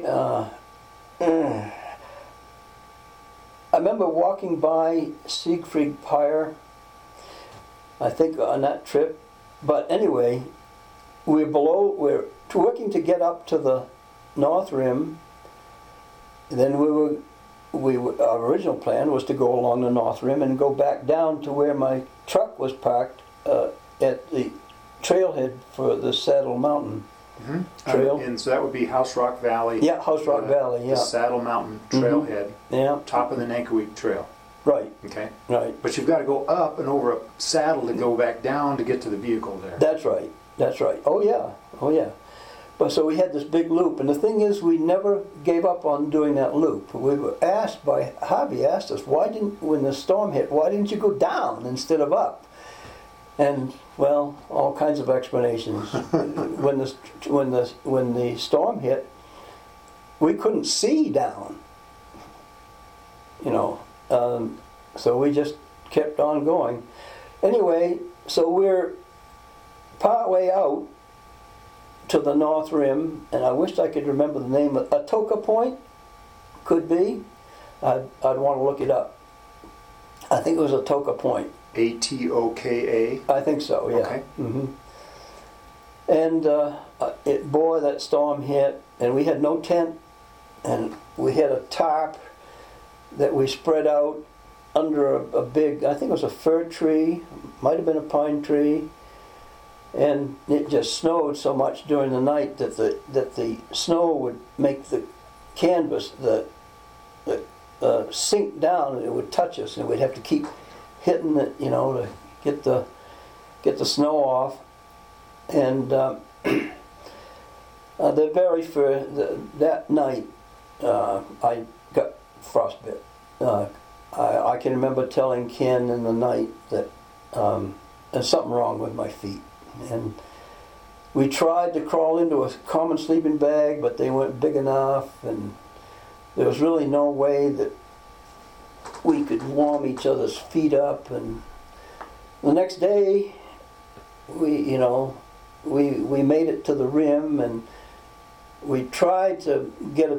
remember walking by Siegfried Pyre, I think on that trip. But anyway, we're working to get up to the North Rim. Then our original plan was to go along the North Rim and go back down to where my truck was parked at the trailhead for the Saddle Mountain Trail. And so that would be House Rock Valley. Yeah, House Rock Valley, yeah. The Saddle Mountain Trailhead. Yeah. Top of the Nankoweap Trail. Right. Okay. Right. But you've got to go up and over a saddle to go back down to get to the vehicle there. That's right. Oh yeah. But so we had this big loop, and the thing is, we never gave up on doing that loop. We were asked by Hobby asked us, when the storm hit, why didn't you go down instead of up? And well, all kinds of explanations. when the storm hit, we couldn't see down. So we just kept on going. Anyway, so we're part way out to the North Rim, and I wished I could remember the name of Atoka Point. Could be. I'd want to look it up. I think it was Atoka Point. Atoka? I think so, yeah. Okay. Mm-hmm. And that storm hit, and we had no tent, and we had a tarp that we spread out under a big, I think it was a fir tree, might have been a pine tree, and it just snowed so much during the night that the snow would make the canvas sink down, and it would touch us, and we'd have to keep hitting it, to get the snow off. And that night, I got frostbite. I can remember telling Ken in the night that there's something wrong with my feet. And we tried to crawl into a common sleeping bag, but they weren't big enough, and there was really no way that we could warm each other's feet up. And the next day, we made it to the rim, and we tried to get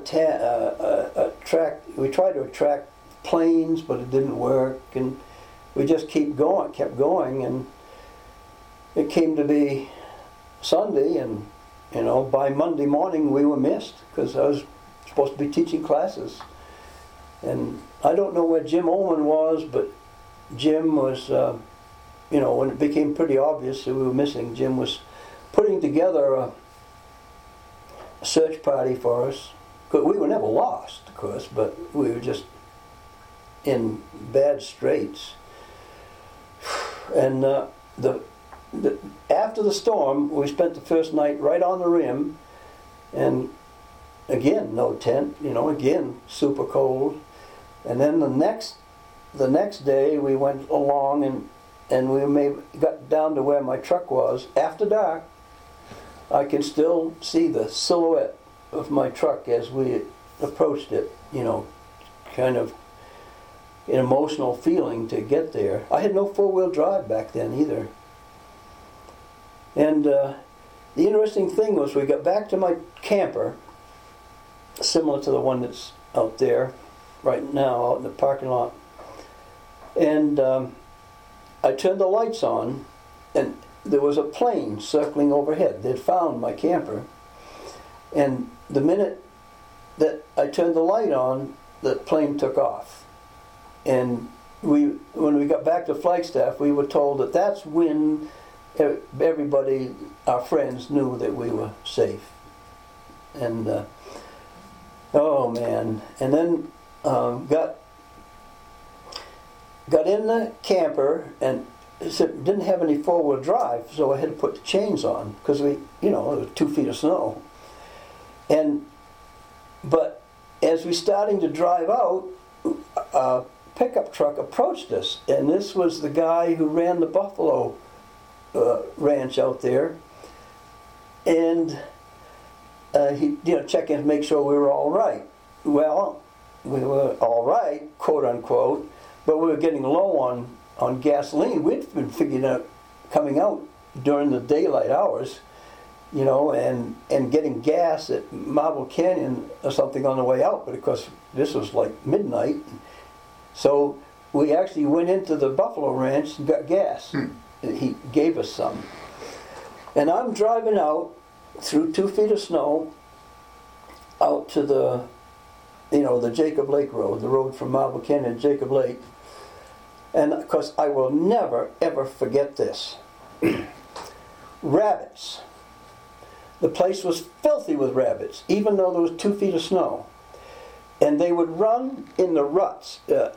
we tried to attract planes, but it didn't work, and we just kept going, and it came to be Sunday, and by Monday morning we were missed because I was supposed to be teaching classes. And I don't know where Jim Ullman was, but Jim was, when it became pretty obvious that we were missing, Jim was putting together a search party for us. We were never lost, of course, but we were just in bad straits. And after the storm, we spent the first night right on the rim, and again, no tent, again, super cold. And then the next day, we went along, and we got down to where my truck was. After dark, I can still see the silhouette of my truck as we approached it, kind of an emotional feeling to get there. I had no four-wheel drive back then either. And the interesting thing was we got back to my camper, similar to the one that's out there right now out in the parking lot. And I turned the lights on, and there was a plane circling overhead. They'd found my camper. And the minute that I turned the light on, the plane took off. And when we got back to Flagstaff, we were told that that's when everybody, our friends, knew that we were safe. And oh man! And then got in the camper and didn't have any four-wheel drive, so I had to put the chains on because it was 2 feet of snow. But as we starting to drive out, a pickup truck approached us, and this was the guy who ran the buffalo ranch out there, and he checking to make sure we were all right. Well, we were all right, quote unquote, but we were getting low on gasoline. We'd been figuring out coming out during the daylight hours, and getting gas at Marble Canyon or something on the way out, but of course this was like midnight. So we actually went into the buffalo ranch and got gas. He gave us some. And I'm driving out through 2 feet of snow out to the Jacob Lake Road, the road from Marble Canyon to Jacob Lake. And of course I will never ever forget this. Rabbits. The place was filthy with rabbits, even though there was 2 feet of snow. And they would run in the ruts.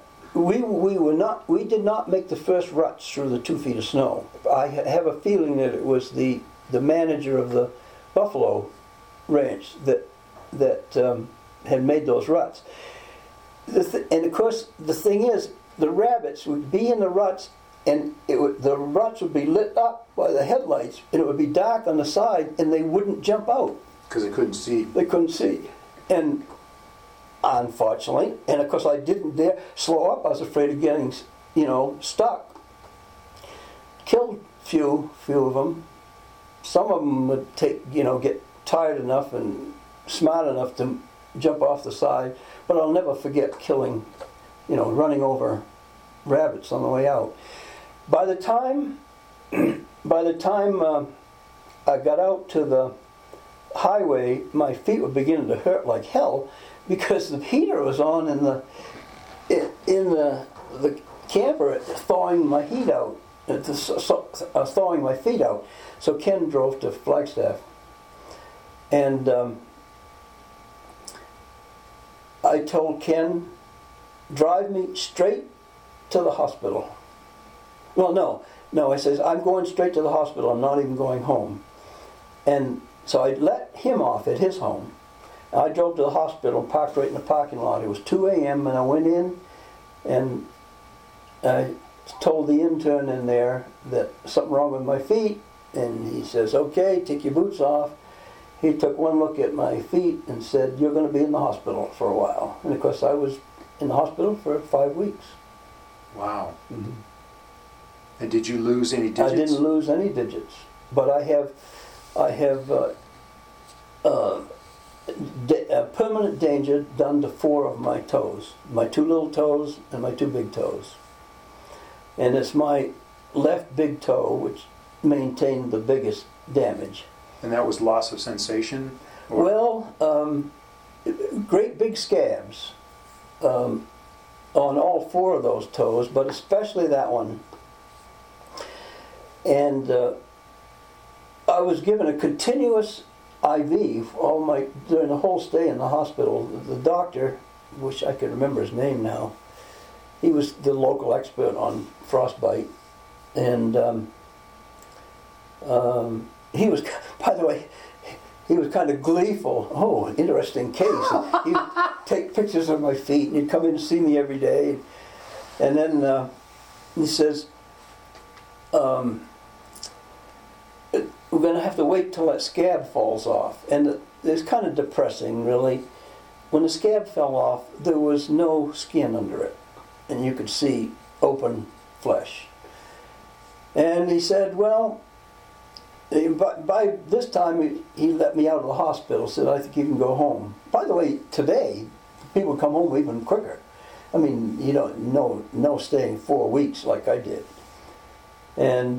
We did not make the first ruts through the 2 feet of snow. I have a feeling that it was the manager of the buffalo ranch that had made those ruts. And of course, the thing is, the rabbits would be in the ruts, and the ruts would be lit up by the headlights, and it would be dark on the side, and they wouldn't jump out. Because they couldn't see. They couldn't see. And unfortunately, and of course I didn't dare slow up. I was afraid of getting, stuck. Killed few of them. Some of them would get tired enough and smart enough to jump off the side. But I'll never forget killing, running over rabbits on the way out. By the time I got out to the highway, my feet were beginning to hurt like hell because the heater was on in the camper, thawing my heat out, thawing my feet out. So Ken drove to Flagstaff, and I told Ken, drive me straight to the hospital. Well, no, I says, I'm going straight to the hospital, I'm not even going home. And so I let him off at his home. I drove to the hospital, parked right in the parking lot. It was 2 a.m. and I went in and I told the intern in there that something wrong with my feet, and he says, okay, take your boots off. He took one look at my feet and said, you're going to be in the hospital for a while. And of course I was in the hospital for 5 weeks. Wow. Mm-hmm. And did you lose any digits? I didn't lose any digits, but I have permanent danger done to 4 of my toes, my 2 little toes and my 2 big toes. And it's my left big toe which maintained the biggest damage. And that was loss of sensation? Well, great big scabs on all 4 of those toes, but especially that one. And I was given a continuous IV during the whole stay in the hospital. The doctor, wish I could remember his name now, he was the local expert on frostbite, and he was, by the way, he was kind of gleeful. Oh, interesting case. He'd take pictures of my feet, and he'd come in and see me every day. And then he says, we're going to have to wait till that scab falls off. And it's kind of depressing, really. When the scab fell off, there was no skin under it, and you could see open flesh. And he said, well, by this time he let me out of the hospital, said, I think you can go home. By the way, today, people come home even quicker. I mean, you don't no staying 4 weeks like I did. And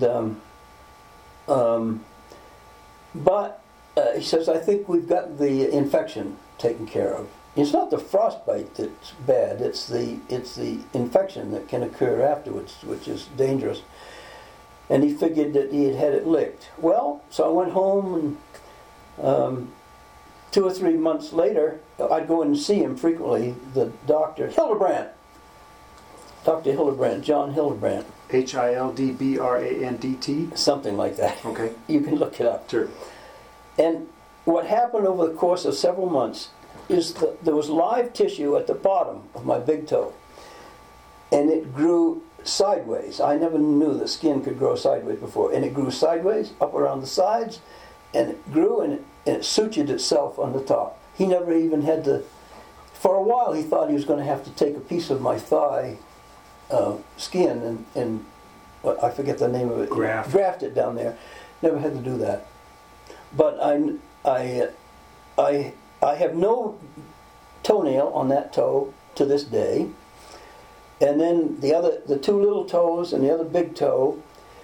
but he says, I think we've got the infection taken care of. It's not the frostbite that's bad, it's the infection that can occur afterwards, which is dangerous. And he figured that he had it licked. Well, so I went home, and 2 or 3 months later, I'd go in and see him frequently, the doctor, Hildebrandt. Dr. Hildebrandt, John Hildebrandt. Hildebrandt? Something like that. Okay. You can look it up. Sure. And what happened over the course of several months is that there was live tissue at the bottom of my big toe. And it grew sideways. I never knew that skin could grow sideways before. And it grew sideways, up around the sides, and it grew and it sutured itself on the top. He never even had to, for a while he thought he was going to have to take a piece of my thigh skin and I forget the name of it. Graft it down there. Never had to do that. But I have no toenail on that toe to this day. And then the 2 little toes and the other big toe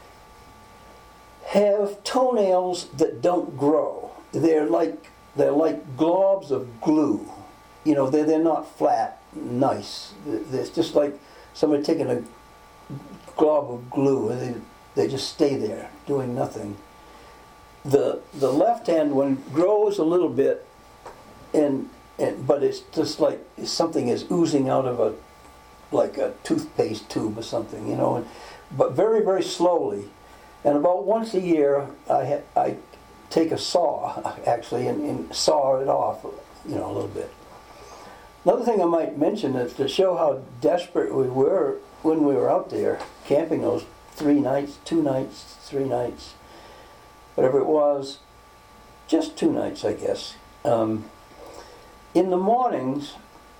have toenails that don't grow. They're like globs of glue. You know, they're not flat, nice. It's just like somebody taking a glob of glue and they just stay there doing nothing. The left hand one grows a little bit, but it's just like something is oozing out of a toothpaste tube or something, you know. But very, very slowly. And about once a year, I take a saw actually and saw it off, you know, a little bit. Another thing I might mention is to show how desperate we were when we were out there camping those 3 nights, 2 nights, 3 nights, whatever it was, just 2 nights, I guess. In the mornings,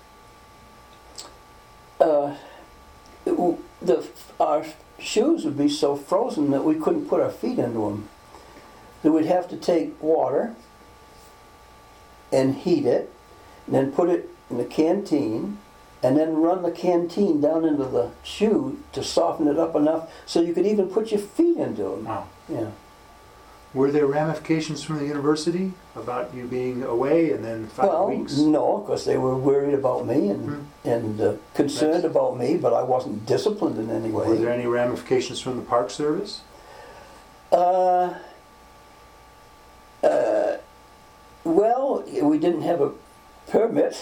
our shoes would be so frozen that we couldn't put our feet into them. So we'd have to take water and heat it, and then put it in the canteen, and then run the canteen down into the shoe to soften it up enough so you could even put your feet into them. Wow. Yeah. Were there ramifications from the university about you being away and then 5 weeks? No, because they were worried about me and concerned about me, but I wasn't disciplined in any way. Were there any ramifications from the Park Service? Well, we didn't have a permit,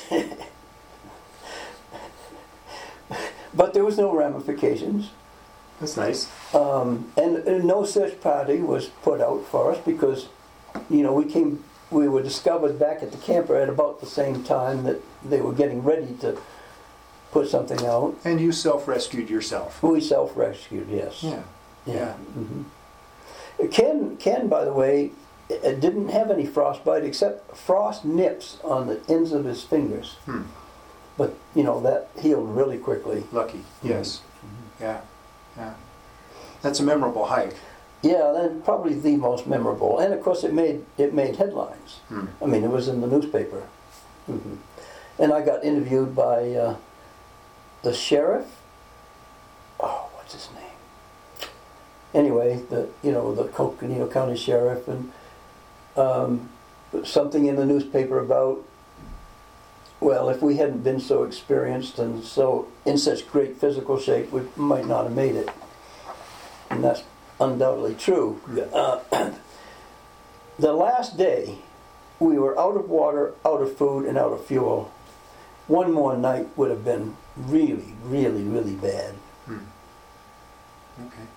but there was no ramifications. That's nice. And no search party was put out for us because, you know, we were discovered back at the camper at about the same time that they were getting ready to put something out. And you self-rescued yourself? We self-rescued, yes. Yeah. Mm-hmm. Ken, by the way, didn't have any frostbite except frost nips on the ends of his fingers. But, you know, that healed really quickly. Lucky, yes. Mm-hmm. Yeah. That's a memorable hike. Yeah, then probably the most memorable. And of course it made headlines. I mean, it was in the newspaper. Mm-hmm. And I got interviewed by the sheriff. Oh, what's his name? Anyway, the Coconino County Sheriff, and something in the newspaper about, well, if we hadn't been so experienced and so in such great physical shape, we might not have made it. And that's undoubtedly true. The last day, we were out of water, out of food, and out of fuel. One more night would have been really, really, really bad. Okay.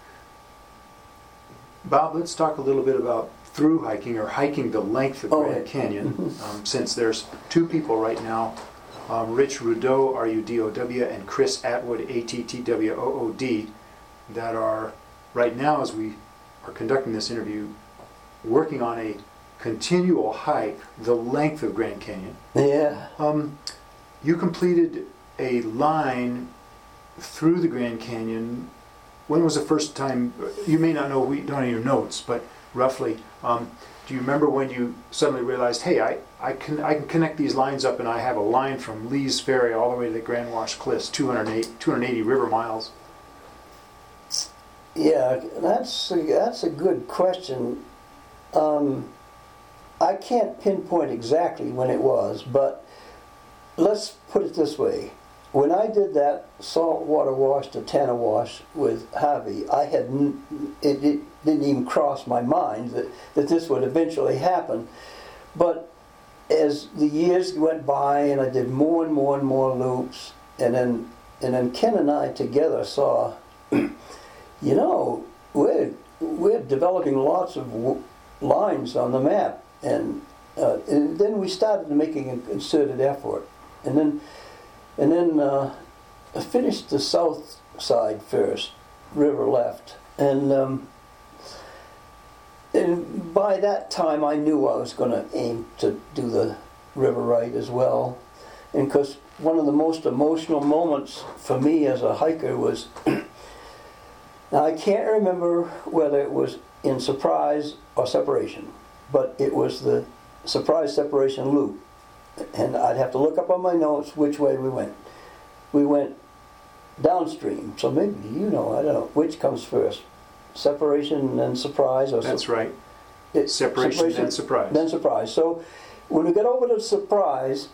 Bob, let's talk a little bit about through hiking or hiking the length of Grand Canyon, since there's 2 people right now, Rich Rudeau, R-U-D-O-W, and Chris Atwood, A-T-T-W-O-O-D, that are right now, as we are conducting this interview, working on a continual hike the length of Grand Canyon. Yeah. You completed a line through the Grand Canyon. When was the first time? You may not know, we don't have your notes, but roughly. Do you remember when you suddenly realized, hey, I can connect these lines up, and I have a line from Lee's Ferry all the way to the Grand Wash Cliffs, 280 river miles? Yeah, that's a good question. I can't pinpoint exactly when it was, but let's put it this way. When I did that saltwater wash to Tanner wash with Harvey, it didn't even cross my mind that this would eventually happen. But as the years went by and I did more and more and more loops, and then Ken and I together saw, we're developing lots of lines on the map, and then we started making a concerted effort, and then I finished the south side first, river left, and by that time I knew I was going to aim to do the river right as well, and because one of the most emotional moments for me as a hiker was, now I can't remember whether it was in Surprise or Separation, but it was the Surprise Separation loop. And I'd have to look up on my notes which way we went. We went downstream, so maybe I don't know, which comes first? Separation and then Surprise? That's right. Separation, then Surprise. Then Surprise. So when we got over to Surprise,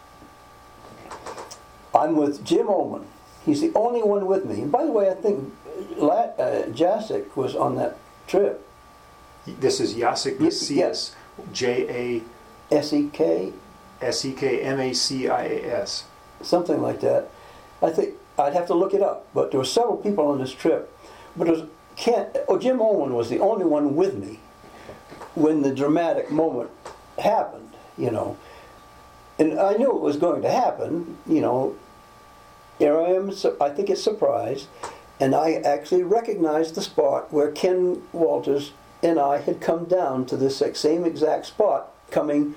I'm with Jim Ullman. He's the only one with me. And by the way, I think Jacek was on that trip. This is Jacek Macias, J-A-S-E-K? S-E-K-M-A-C-I-A-S. Something like that. I think I'd have to look it up, but there were several people on this trip. But it was Jim Ullman was the only one with me when the dramatic moment happened, And I knew it was going to happen, Here I am, I think it's Surprise, and I actually recognized the spot where Ken Walters and I had come down to this same exact spot coming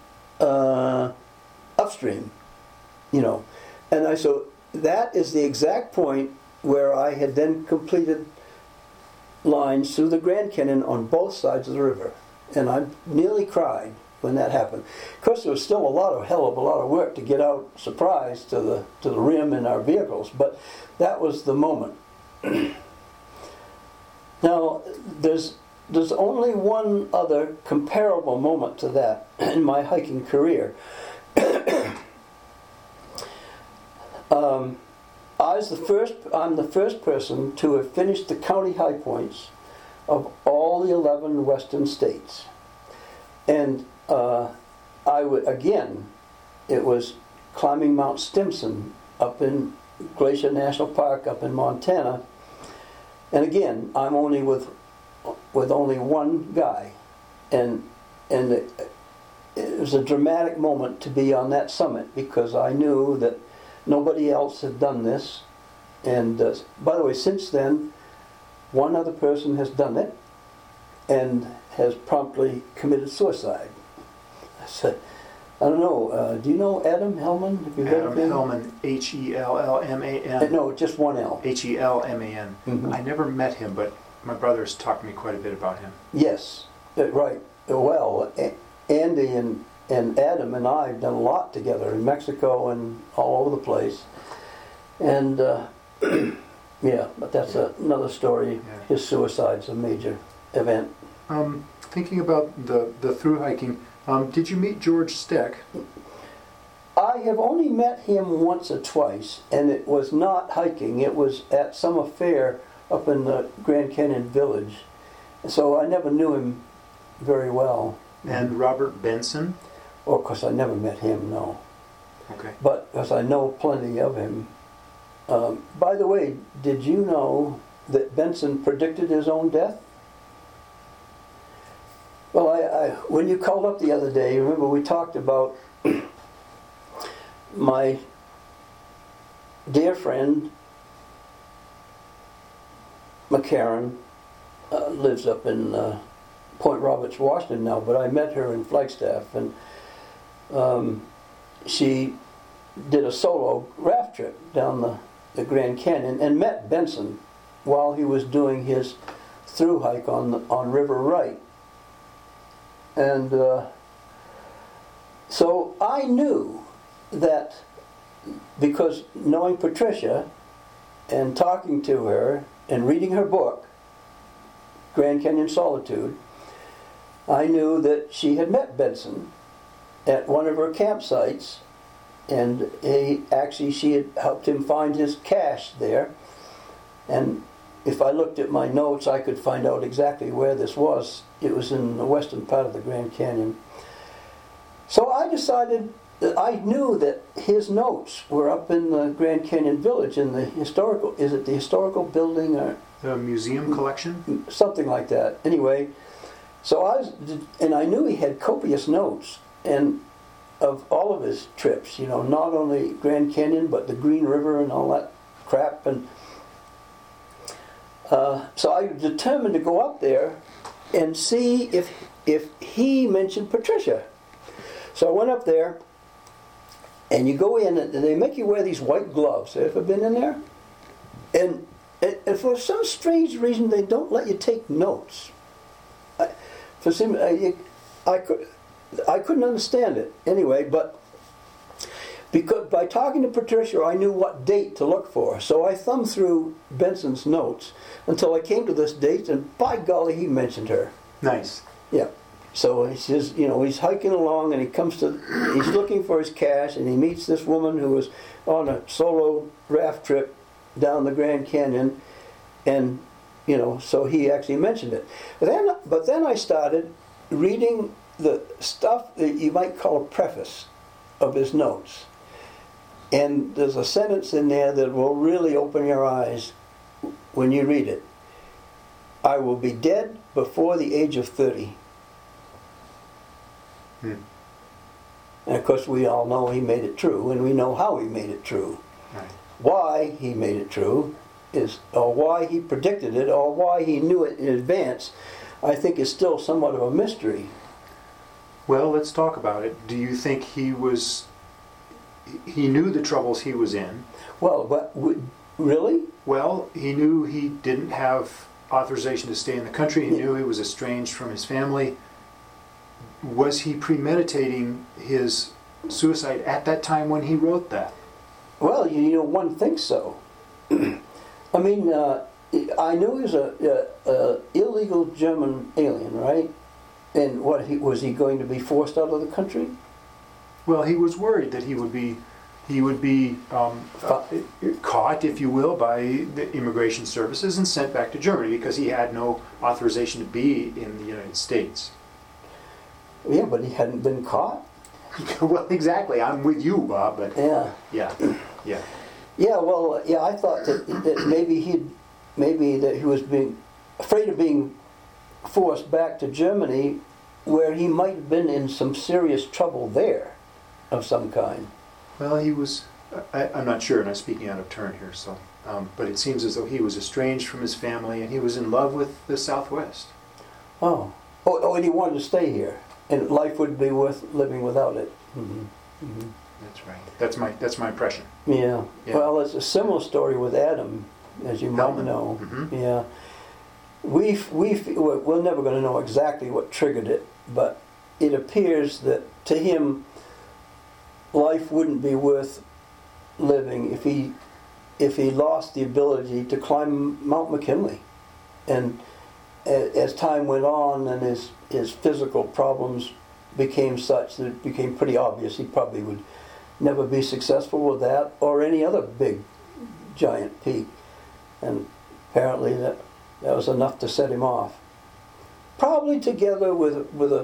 upstream, And so that is the exact point where I had then completed lines through the Grand Canyon on both sides of the river. And I nearly cried when that happened. Of course, there was still a hell of a lot of work to get out Surprise to the rim in our vehicles, but that was the moment. Now, there's only one other comparable moment to that in my hiking career. I'm the first person to have finished the county high points of all the 11 western states. And it was climbing Mount Stimson up in Glacier National Park up in Montana. And again, I'm only with only one guy. And it was a dramatic moment to be on that summit because I knew that nobody else had done this. And by the way, since then, one other person has done it and has promptly committed suicide. I said, I don't know, do you know Adam Hellman? Have you heard of him? Adam Hellman, H-E-L-L-M-A-N. No, just one L. H-E-L-M-A-N. Mm-hmm. I never met him, but my brother's talked to me quite a bit about him. Yes, right. Well, Andy and Adam and I have done a lot together in Mexico and all over the place. And yeah, but that's another story. Yeah. His suicide's a major event. Thinking about the through hiking, did you meet George Steck? I have only met him once or twice, and it was not hiking. It was at some affair up in the Grand Canyon Village. So I never knew him very well. And Robert Benson? Oh, of course, I never met him, no. Okay. But because I know plenty of him. By the way, did you know that Benson predicted his own death? Well, I when you called up the other day, remember we talked about my dear friend McCarran lives up in Point Roberts, Washington now, but I met her in Flagstaff, and she did a solo raft trip down the Grand Canyon and met Benson while he was doing his through hike on River Wright. And so I knew that, because knowing Patricia and talking to her and reading her book, Grand Canyon Solitude, I knew that she had met Benson at one of her campsites, and she had helped him find his cache there. And if I looked at my notes, I could find out exactly where this was. It was in the western part of the Grand Canyon. So I decided that I knew that his notes were up in the Grand Canyon Village in the historical, is it the historical building or? The museum collection? Something like that. Anyway, so I knew he had copious notes and of all of his trips, not only Grand Canyon, but the Green River and all that crap. And so I determined to go up there and see if he mentioned Patricia. So I went up there, and you go in, and they make you wear these white gloves. Have you ever been in there? And for some strange reason, they don't let you take notes. I couldn't understand it anyway, but because by talking to Patricia, I knew what date to look for. So I thumbed through Benson's notes until I came to this date, and by golly, he mentioned her. Nice. Yeah. So he says, he's hiking along, and he's looking for his cache, and he meets this woman who was on a solo raft trip down the Grand Canyon, and so he actually mentioned it. But then I started reading the stuff that you might call a preface of his notes. And there's a sentence in there that will really open your eyes when you read it. I will be dead before the age of 30. And of course we all know he made it true, and we know how he made it true. Right. Why he made it true or why he predicted it, or why he knew it in advance, I think is still somewhat of a mystery. Well, let's talk about it. Do you think he knew the troubles he was in? Well, but really? Well, he knew he didn't have authorization to stay in the country. He knew he was estranged from his family. Was he premeditating his suicide at that time when he wrote that? Well, one thinks so. I mean, I knew he was a illegal German alien, right? And was he going to be forced out of the country? Well, he was worried that he would be caught, if you will, by the immigration services and sent back to Germany because he had no authorization to be in the United States. Yeah, but he hadn't been caught. Well, exactly. I'm with you, Bob. But yeah. Yeah. Well, yeah. I thought that maybe that he was being afraid of being forced back to Germany, where he might have been in some serious trouble there, of some kind. Well, he was. I'm not sure, and I'm speaking out of turn here. So, but it seems as though he was estranged from his family, and he was in love with the Southwest. Oh, and he wanted to stay here. And life would be worth living without it. Mm-hmm. Mm-hmm. That's right. That's my impression. Yeah. Well, it's a similar story with Adam, as you might know. Mm-hmm. Yeah. We're never going to know exactly what triggered it, but it appears that to him, life wouldn't be worth living if he lost the ability to climb Mount McKinley, and as time went on and his physical problems became such that it became pretty obvious he probably would never be successful with that or any other big giant peak, and apparently that was enough to set him off, probably together with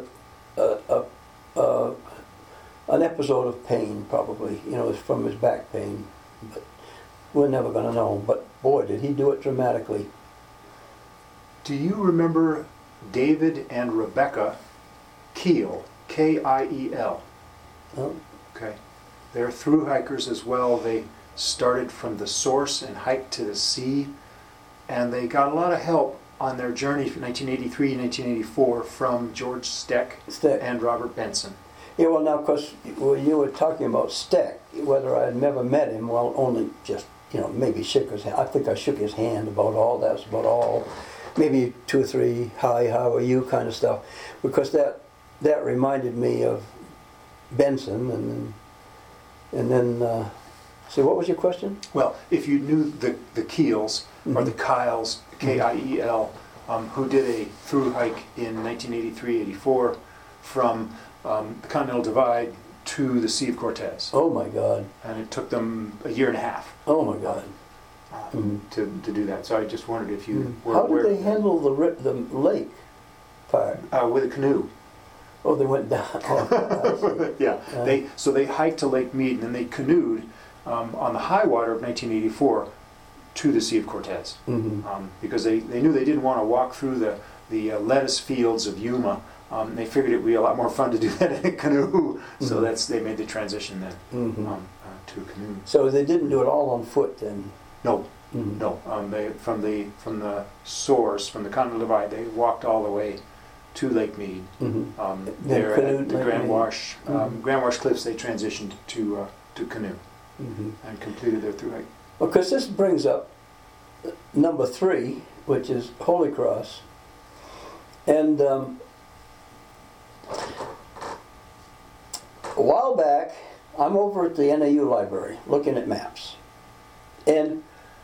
an episode of pain, probably from his back pain, but we're never going to know. But boy, did he do it dramatically. Do you remember David and Rebecca Kiel, Kiel? Oh. Okay. They're through hikers as well. They started from the source and hiked to the sea, and they got a lot of help on their journey from 1983 and 1984 from George Steck and Robert Benson. Yeah, well, now, of course, you were talking about Steck, whether I had never met him, well, only just, maybe shook his hand. I think I shook his hand about all, that's about all. maybe 2 or 3, hi, how are you kind of stuff, because that reminded me of Benson, and then so what was your question? Well, if you knew the Kiels, or the Kiels, Kiel, who did a through hike in 1983-84 from the Continental Divide to the Sea of Cortez. Oh my God. And it took them a year and a half Oh my God. to do that. So I just wondered if you were How did aware. they handle the lake part? With a canoe. Oh, they went down. Oh, Yeah, they hiked to Lake Mead and then they canoed on the high water of 1984 to the Sea of Cortez, because they knew they didn't want to walk through the lettuce fields of Yuma. They figured it would be a lot more fun to do that in a canoe, so they made the transition then to a canoe. So they didn't do it all on foot then? No, no. They from the source, from the Continental Divide, they walked all the way to Lake Mead. There at the Grand Wash Cliffs, they transitioned to canoe and completed their through hike. Because this brings up number 3, which is Holy Cross, and a while back, I'm over at the NAU library looking at maps, and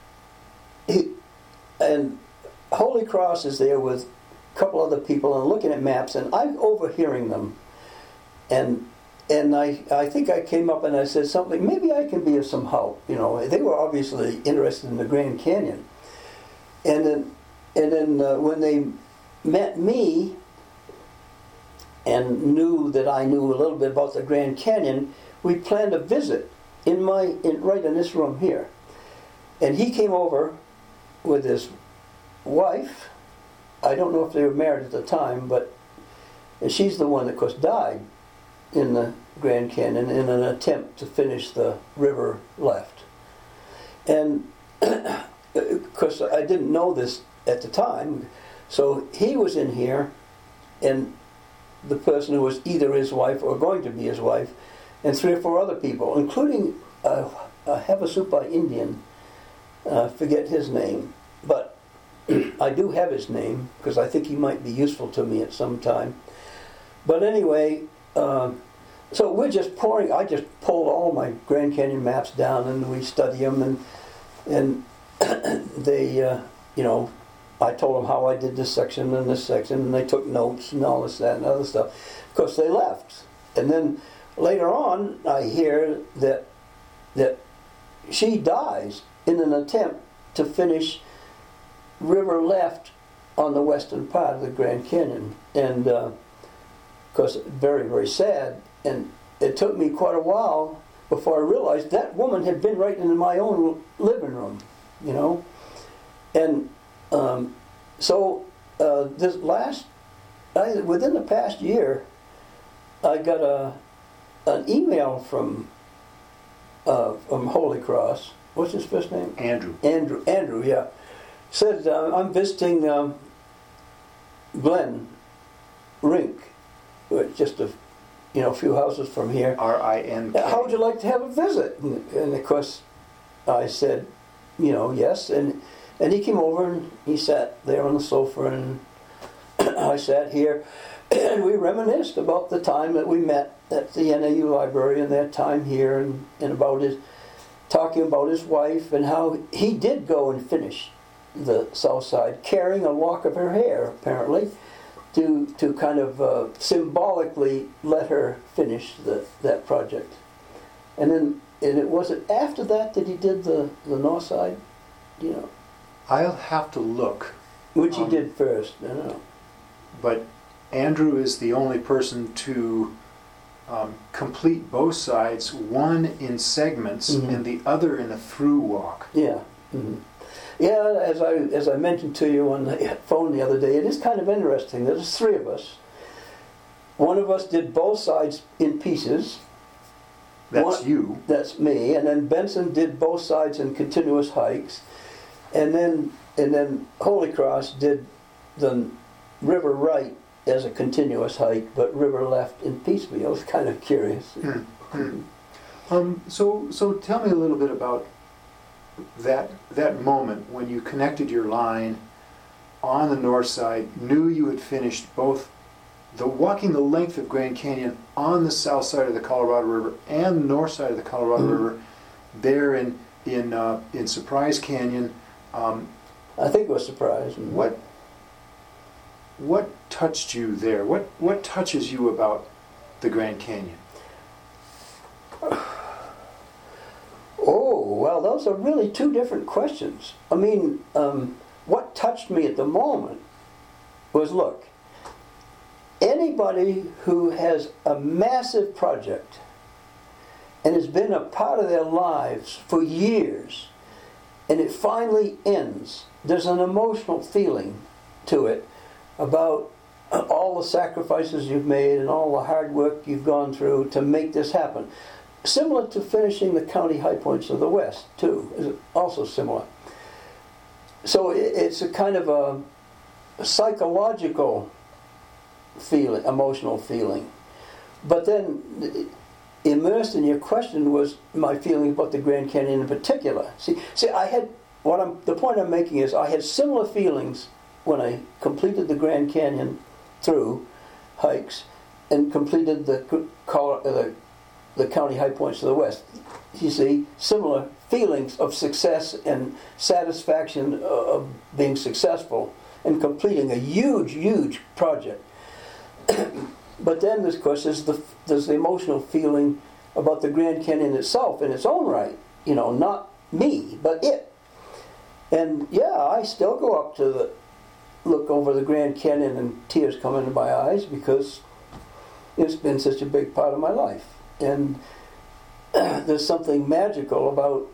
Holy Cross is there with a couple other people and looking at maps, and I'm overhearing them, and I think I came up and I said something, maybe I can be of some help. You know, they were obviously interested in the Grand Canyon, and then when they met me and knew that I knew a little bit about the Grand Canyon, we planned a visit right in this room here. And he came over with his wife. I don't know if they were married at the time, and she's the one that, of course, died in the Grand Canyon in an attempt to finish the river left. And of course, I didn't know this at the time, so he was in here, and the person who was either his wife or going to be his wife, and 3 or 4 other people, including a Havasupai Indian, forget his name, but I do have his name because I think he might be useful to me at some time. But anyway, so we're just I just pulled all my Grand Canyon maps down and we study them, and they, I told them how I did this section and this section, and they took notes and all this, that, and other stuff. Of course, they left. And then later on, I hear that she dies in an attempt to finish river left on the western part of the Grand Canyon. And, of course, very, very sad. And it took me quite a while before I realized that woman had been right in my own living room, you know. And so this within the past year, I got an email from Holy Cross. What's his first name? Andrew. Andrew, yeah. Said, I'm visiting Glen Rink, just a few houses from here. R-I-N-K. How would you like to have a visit? And of course, I said, yes. And he came over and he sat there on the sofa, and I sat here, and we reminisced about the time that we met at the NAU library and that time here, and about talking about his wife and how he did go and finish the south side, carrying a lock of her hair, apparently, to kind of symbolically let her finish that project. And it wasn't after that he did the north side, I'll have to look. Which he did first, I don't know. But Andrew is the only person to complete both sides, one in segments and the other in a through walk. Yeah. Mm-hmm. Yeah, as I mentioned to you on the phone the other day, it is kind of interesting. There's 3 of us. One of us did both sides in pieces. You. That's me. And then Benson did both sides in continuous hikes. And then Holy Cross did the river right as a continuous hike, but river left in piecemeal. I was kind of curious. So tell me a little bit about that moment when you connected your line on the north side, knew you had finished both walking the length of Grand Canyon on the south side of the Colorado River and the north side of the Colorado River, there in Surprise Canyon. I think it was Surprise. What touched you there? What touches you about the Grand Canyon? Oh, well, those are really two different questions. I mean, what touched me at the moment was, look, anybody who has a massive project and has been a part of their lives for years, and it finally ends, there's an emotional feeling to it about all the sacrifices you've made and all the hard work you've gone through to make this happen. Similar to finishing the county high points of the West, too, is also similar. So it's a kind of a psychological feeling, emotional feeling. But then, immersed in your question was my feeling about the Grand Canyon in particular. See, I had the point I'm making is I had similar feelings when I completed the Grand Canyon through hikes and completed the county high points of the West. You see, similar feelings of success and satisfaction of being successful and completing a huge, huge project. But then, of course, there's the emotional feeling about the Grand Canyon itself in its own right. You know, not me, but it. And yeah, I still go up to look over the Grand Canyon and tears come into my eyes because it's been such a big part of my life. And there's something magical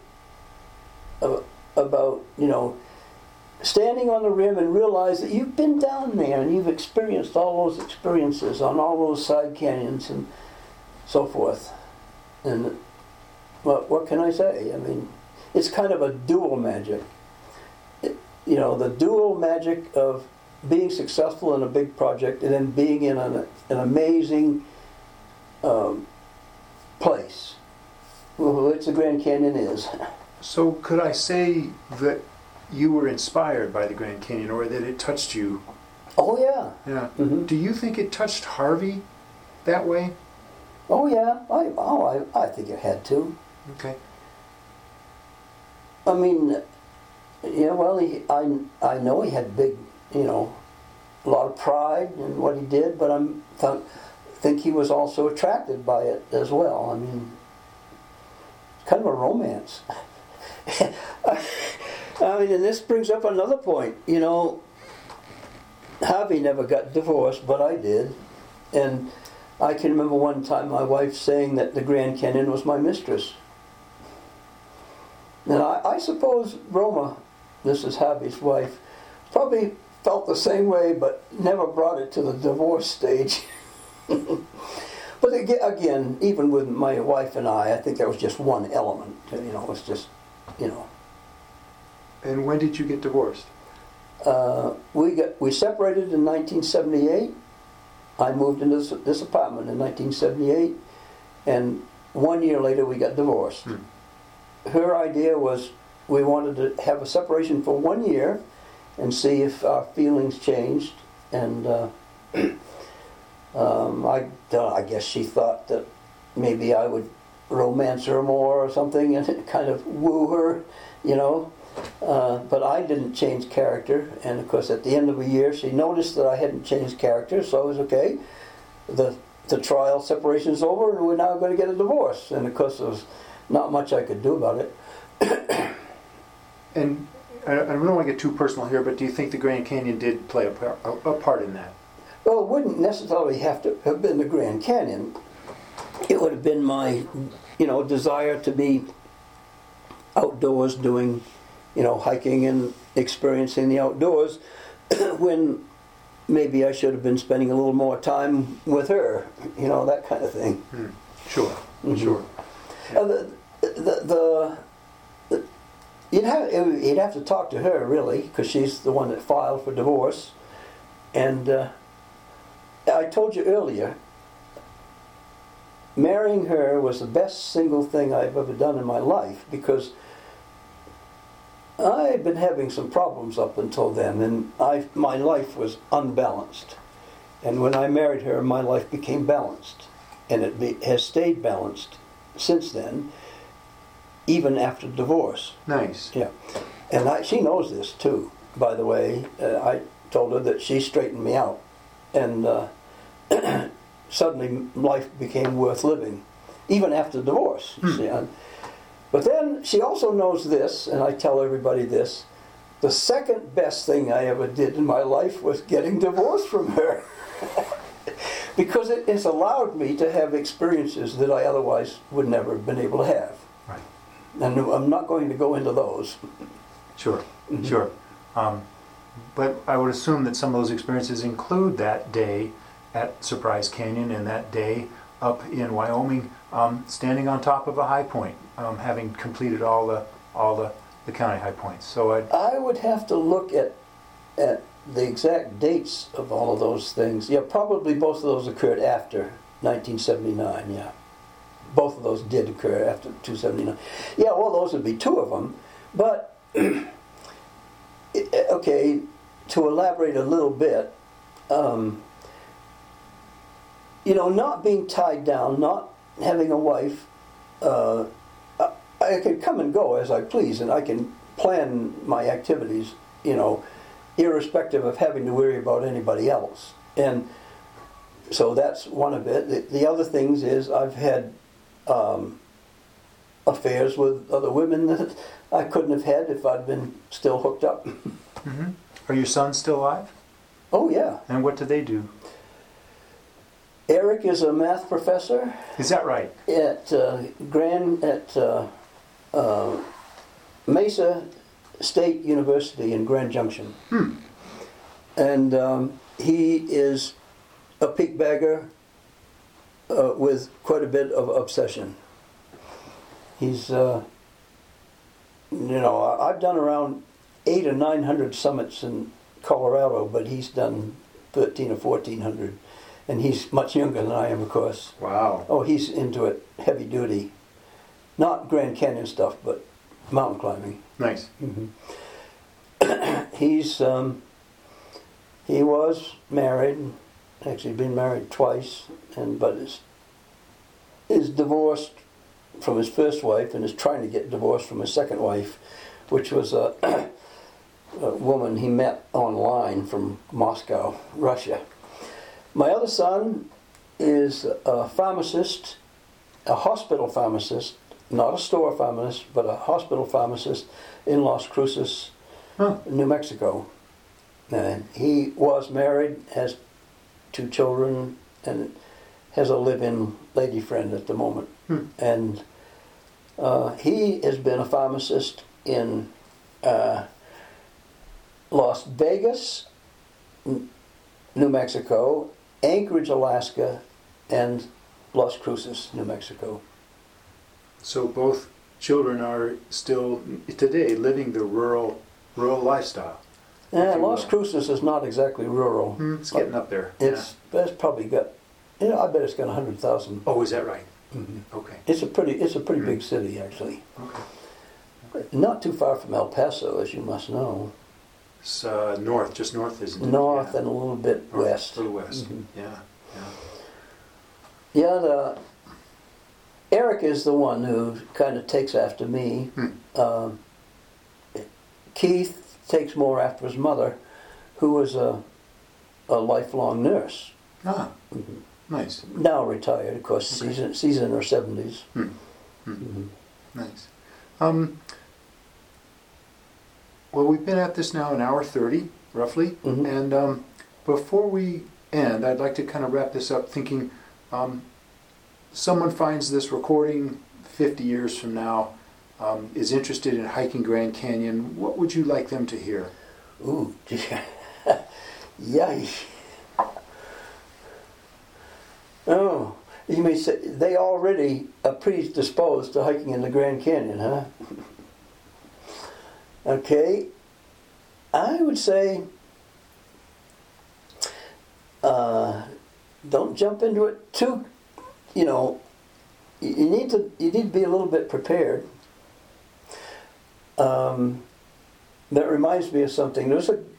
about standing on the rim and realize that you've been down there and you've experienced all those experiences on all those side canyons and so forth. And what can I say? I mean, it's kind of a dual magic. The dual magic of being successful in a big project and then being in an amazing place, which the Grand Canyon is. So could I say that you were inspired by the Grand Canyon, or that it touched you? Oh yeah. Yeah. Mm-hmm. Do you think it touched Harvey that way? Oh yeah. I think it had to. Okay. I mean, yeah. Well, I know he had big, a lot of pride in what he did, but I think he was also attracted by it as well. I mean, it's kind of a romance. I mean, and this brings up another point. Harvey never got divorced, but I did. And I can remember one time my wife saying that the Grand Canyon was my mistress. And I suppose Roma, this is Harvey's wife, probably felt the same way, but never brought it to the divorce stage. But again, even with my wife and I think that was just one element. It was just, And when did you get divorced? We separated in 1978. I moved into this apartment in 1978, and 1 year later we got divorced. Her idea was we wanted to have a separation for 1 year and see if our feelings changed, and I guess she thought that maybe I would romance her more or something and kind of woo her, but I didn't change character, and of course at the end of a year she noticed that I hadn't changed character, so it was okay. The trial separation's over and we're now going to get a divorce, and of course there was not much I could do about it. And I don't want to get too personal here, but do you think the Grand Canyon did play a part in that? Well, it wouldn't necessarily have to have been the Grand Canyon. It would have been my, desire to be outdoors doing, hiking and experiencing the outdoors when maybe I should have been spending a little more time with her, that kind of thing. Sure, mm-hmm. Sure. You'd have to talk to her, really, because she's the one that filed for divorce. And I told you earlier, marrying her was the best single thing I've ever done in my life, because I've been having some problems up until then, and my life was unbalanced. And when I married her, my life became balanced, and has stayed balanced since then, even after divorce. Nice. Yeah, and she knows this too. By the way, I told her that she straightened me out, and suddenly life became worth living, even after divorce. See, but then she also knows this, and I tell everybody this: the second best thing I ever did in my life was getting divorced from her. Because it has allowed me to have experiences that I otherwise would never have been able to have. Right. And I'm not going to go into those. Sure, sure. But I would assume that some of those experiences include that day at Surprise Canyon and that day up in Wyoming, standing on top of a high point, having completed all the county high points. So I would have to look at the exact dates of all of those things. Yeah, probably both of those occurred after 1979, yeah. Both of those did occur after 279. Yeah, well, those would be two of them. But, okay, to elaborate a little bit, not being tied down, not having a wife, I can come and go as I please, and I can plan my activities, irrespective of having to worry about anybody else. And so that's one of it. The other things is I've had affairs with other women that I couldn't have had if I'd been still hooked up. Mm-hmm. Are your sons still alive? Oh, yeah. And what do they do? Eric is a math professor. Is that right? At Mesa State University in Grand Junction. And he is a peak bagger with quite a bit of obsession. He's, I've done around 800 or 900 summits in Colorado, but he's done 1,300 or 1,400. And he's much younger than I am, of course. Wow. Oh, he's into it, heavy duty. Not Grand Canyon stuff, but mountain climbing. Nice. Mm-hmm. He was married, actually been married twice, but is divorced from his first wife and is trying to get divorced from his second wife, which was a woman he met online from Moscow, Russia. My other son is a pharmacist, a hospital pharmacist, not a store pharmacist, but a hospital pharmacist in Las Cruces, New Mexico. And he was married, has 2 children, and has a live-in lady friend at the moment. And he has been a pharmacist in Las Vegas, New Mexico, Anchorage, Alaska, and Las Cruces, New Mexico. So both children are still today living the rural lifestyle. Yeah, Las Cruces is not exactly rural. It's getting up there. It's probably got, I bet it's got 100,000. Oh, is that right? Mm-hmm. Okay. It's a pretty big city, actually. Okay. Not too far from El Paso, as you must know. It's north, just north, isn't it? North and a little bit North, west. A little west. Mm-hmm. Yeah. Eric is the one who kind of takes after me. Keith takes more after his mother, who was a lifelong nurse. Ah, nice. Now retired, of course. Okay. She's in her 70s. Nice. Well, we've been at this now an hour 30, roughly. Mm-hmm. And before we end, I'd like to kind of wrap this up thinking, someone finds this recording 50 years from now, is interested in hiking Grand Canyon, what would you like them to hear? Ooh, yay. Oh, you may say they already are predisposed to hiking in the Grand Canyon, huh? Okay, I would say don't jump into it too. You need to be a little bit prepared. that reminds me of something.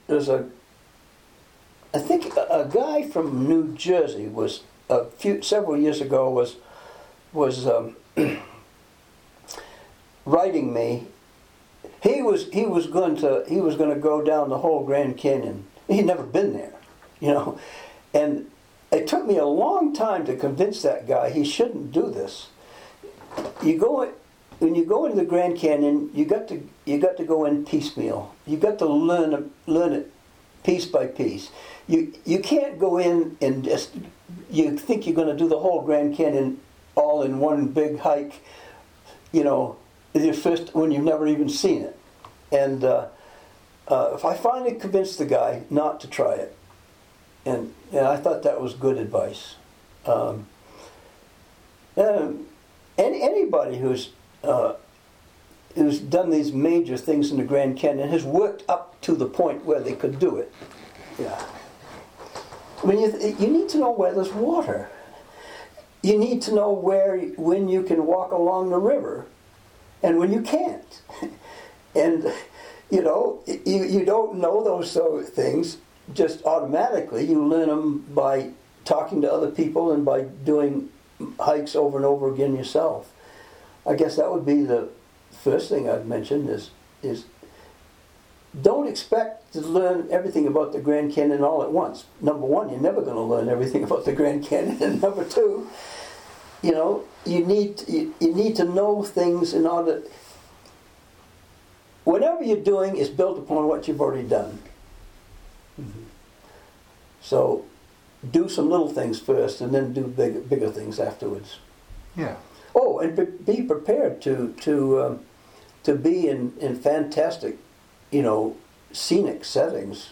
I think a guy from New Jersey was several years ago was writing me. He was going to go down the whole Grand Canyon. He'd never been there, and it took me a long time to convince that guy he shouldn't do this. When you go into the Grand Canyon, you got to go in piecemeal. You got to learn it piece by piece. You can't go in and just you think you're going to do the whole Grand Canyon all in one big hike, your first when you've never even seen it. And if I finally convinced the guy not to try it, and I thought that was good advice. Anybody who's done these major things in the Grand Canyon has worked up to the point where they could do it. Yeah. I mean, you need to know where there's water. You need to know when you can walk along the river, and when you can't. And you don't know those sort of things just automatically. You learn them by talking to other people and by doing hikes over and over again yourself. I guess that would be the first thing I'd mention is don't expect to learn everything about the Grand Canyon all at once. Number one, you're never going to learn everything about the Grand Canyon. And number two, you need to know things in order. Whatever you're doing is built upon what you've already done. Mm-hmm. So do some little things first, and then do bigger things afterwards. Yeah. Oh, and be prepared to be in fantastic, scenic settings,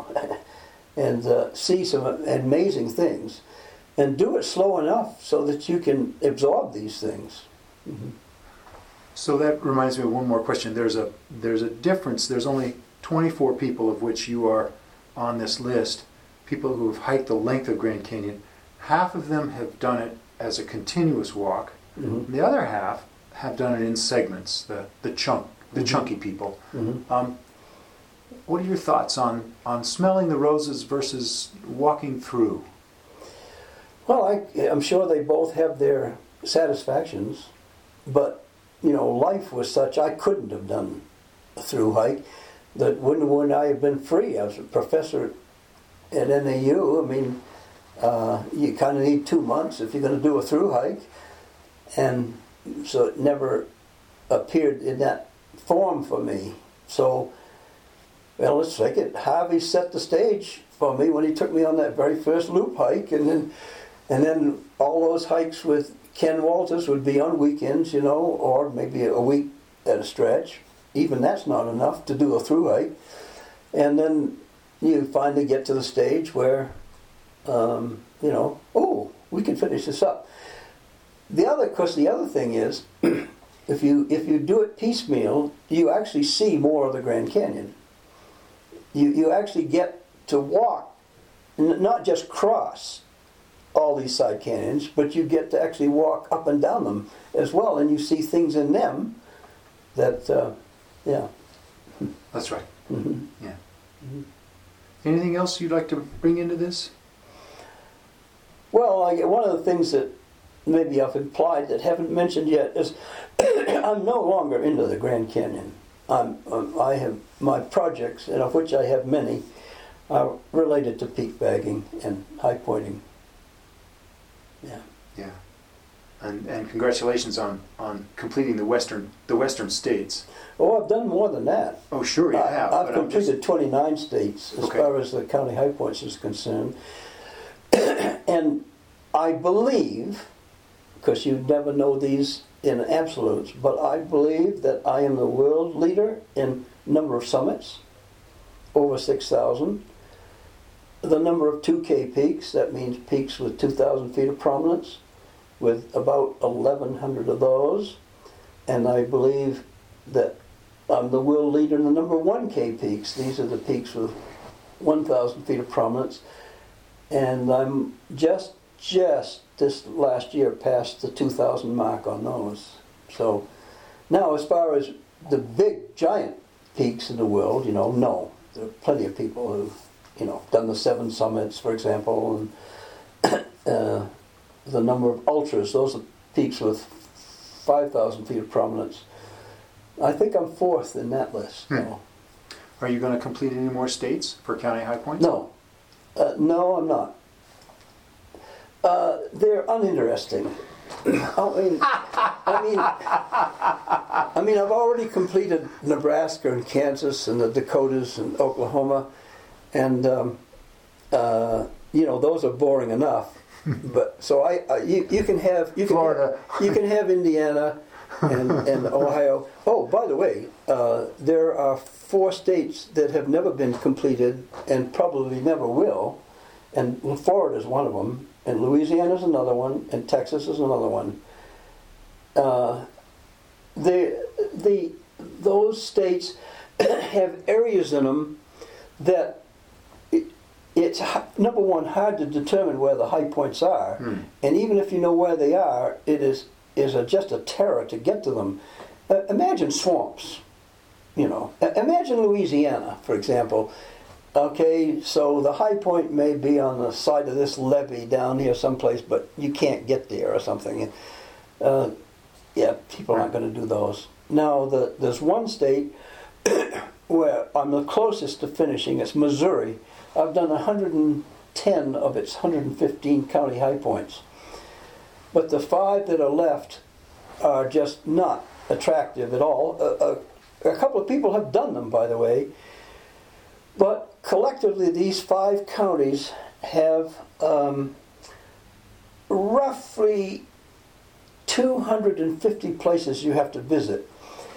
and see some amazing things, and do it slow enough so that you can absorb these things. Mm-hmm. So that reminds me of one more question. There's a difference. There's only 24 people of which you are on this list, people who have hiked the length of Grand Canyon. Half of them have done it as a continuous walk. Mm-hmm. The other half have done it in segments, the chunky people. Mm-hmm. What are your thoughts on smelling the roses versus walking through? Well, I'm sure they both have their satisfactions, but life was such I couldn't have done a through hike. That wouldn't I have been free? I was a professor at NAU. I mean, you kind of need 2 months if you're going to do a through hike. And so it never appeared in that form for me. So, well, let's take it. Harvey set the stage for me when he took me on that very first loop hike, and then all those hikes with Ken Walters would be on weekends, or maybe a week at a stretch. Even that's not enough to do a through hike. And then you finally get to the stage where, we can finish this up. The other thing is, if you do it piecemeal, you actually see more of the Grand Canyon. You actually get to walk, not just cross all these side canyons, but you get to actually walk up and down them as well, and you see things in them that, yeah. That's right. Mm-hmm. Yeah. Mm-hmm. Anything else you'd like to bring into this? Well, one of the things that maybe I've implied that haven't mentioned yet is I'm no longer into the Grand Canyon. I have my projects, and of which I have many, are related to peak bagging and high pointing. Yeah. Yeah. And congratulations on completing the western states. Oh, I've done more than that. Oh, sure you have. I've completed 29 states as far as the county high points is concerned. And I believe, because you never know these in absolutes, but I believe that I am the world leader in number of summits, over 6,000. The number of 2K peaks, that means peaks with 2,000 feet of prominence, with about 1,100 of those. And I believe that I'm the world leader in the number of 1K peaks. These are the peaks with 1,000 feet of prominence. And I'm just this last year past the 2,000 mark on those. So now as far as the big giant peaks in the world, no. There are plenty of people who, done the 7 summits, for example, and the number of ultras, those are peaks with 5,000 feet of prominence. I think I'm 4th in that list. Are you going to complete any more states for county high points? No. No, I'm not. They're uninteresting. I mean, I've already completed Nebraska and Kansas and the Dakotas and Oklahoma, and those are boring enough. But so you can have Florida. You can have Indiana and Ohio. Oh, by the way, there are 4 states that have never been completed and probably never will, and Florida is one of them. And Louisiana is another one, and Texas is another one. Those states have areas in them that it's, number one, hard to determine where the high points are. And even if you know where they are, it is just a terror to get to them. Imagine swamps, Imagine Louisiana, for example. Okay, so the high point may be on the side of this levee down here someplace, but you can't get there or something. People aren't going to do those. Now, there's one state where I'm the closest to finishing. It's Missouri. I've done 110 of its 115 county high points. But the 5 that are left are just not attractive at all. A couple of people have done them, by the way. But collectively, these 5 counties have roughly 250 places you have to visit.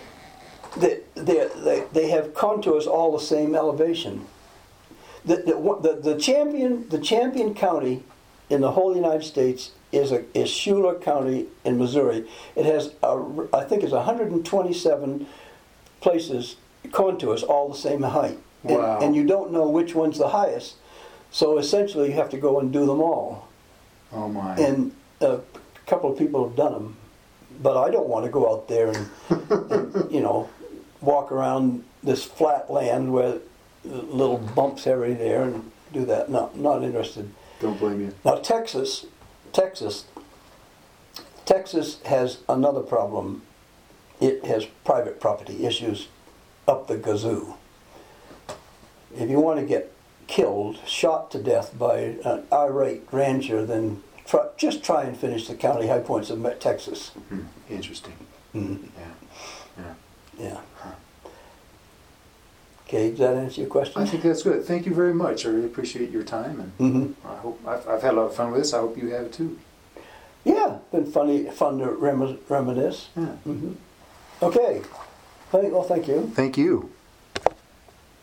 They have contours all the same elevation. The champion county in the whole United States is Schuyler County in Missouri. It has I think it's 127 places, contours all the same height. Wow. And you don't know which one's the highest, so essentially you have to go and do them all. Oh my! And a couple of people have done them, but I don't want to go out there and walk around this flat land where little bumps every there and do that. No, not interested. Don't blame you. Now Texas has another problem. It has private property issues up the gazoo. If you want to get killed, shot to death by an irate rancher, then just try and finish the county high points of Texas. Interesting. Mm-hmm. Yeah. Okay, does that answer your question? I think that's good. Thank you very much. I really appreciate your time, and I hope I've had a lot of fun with this. I hope you have too. Yeah, been fun to reminisce. Yeah. Mm-hmm. Okay. Well, thank you. Thank you.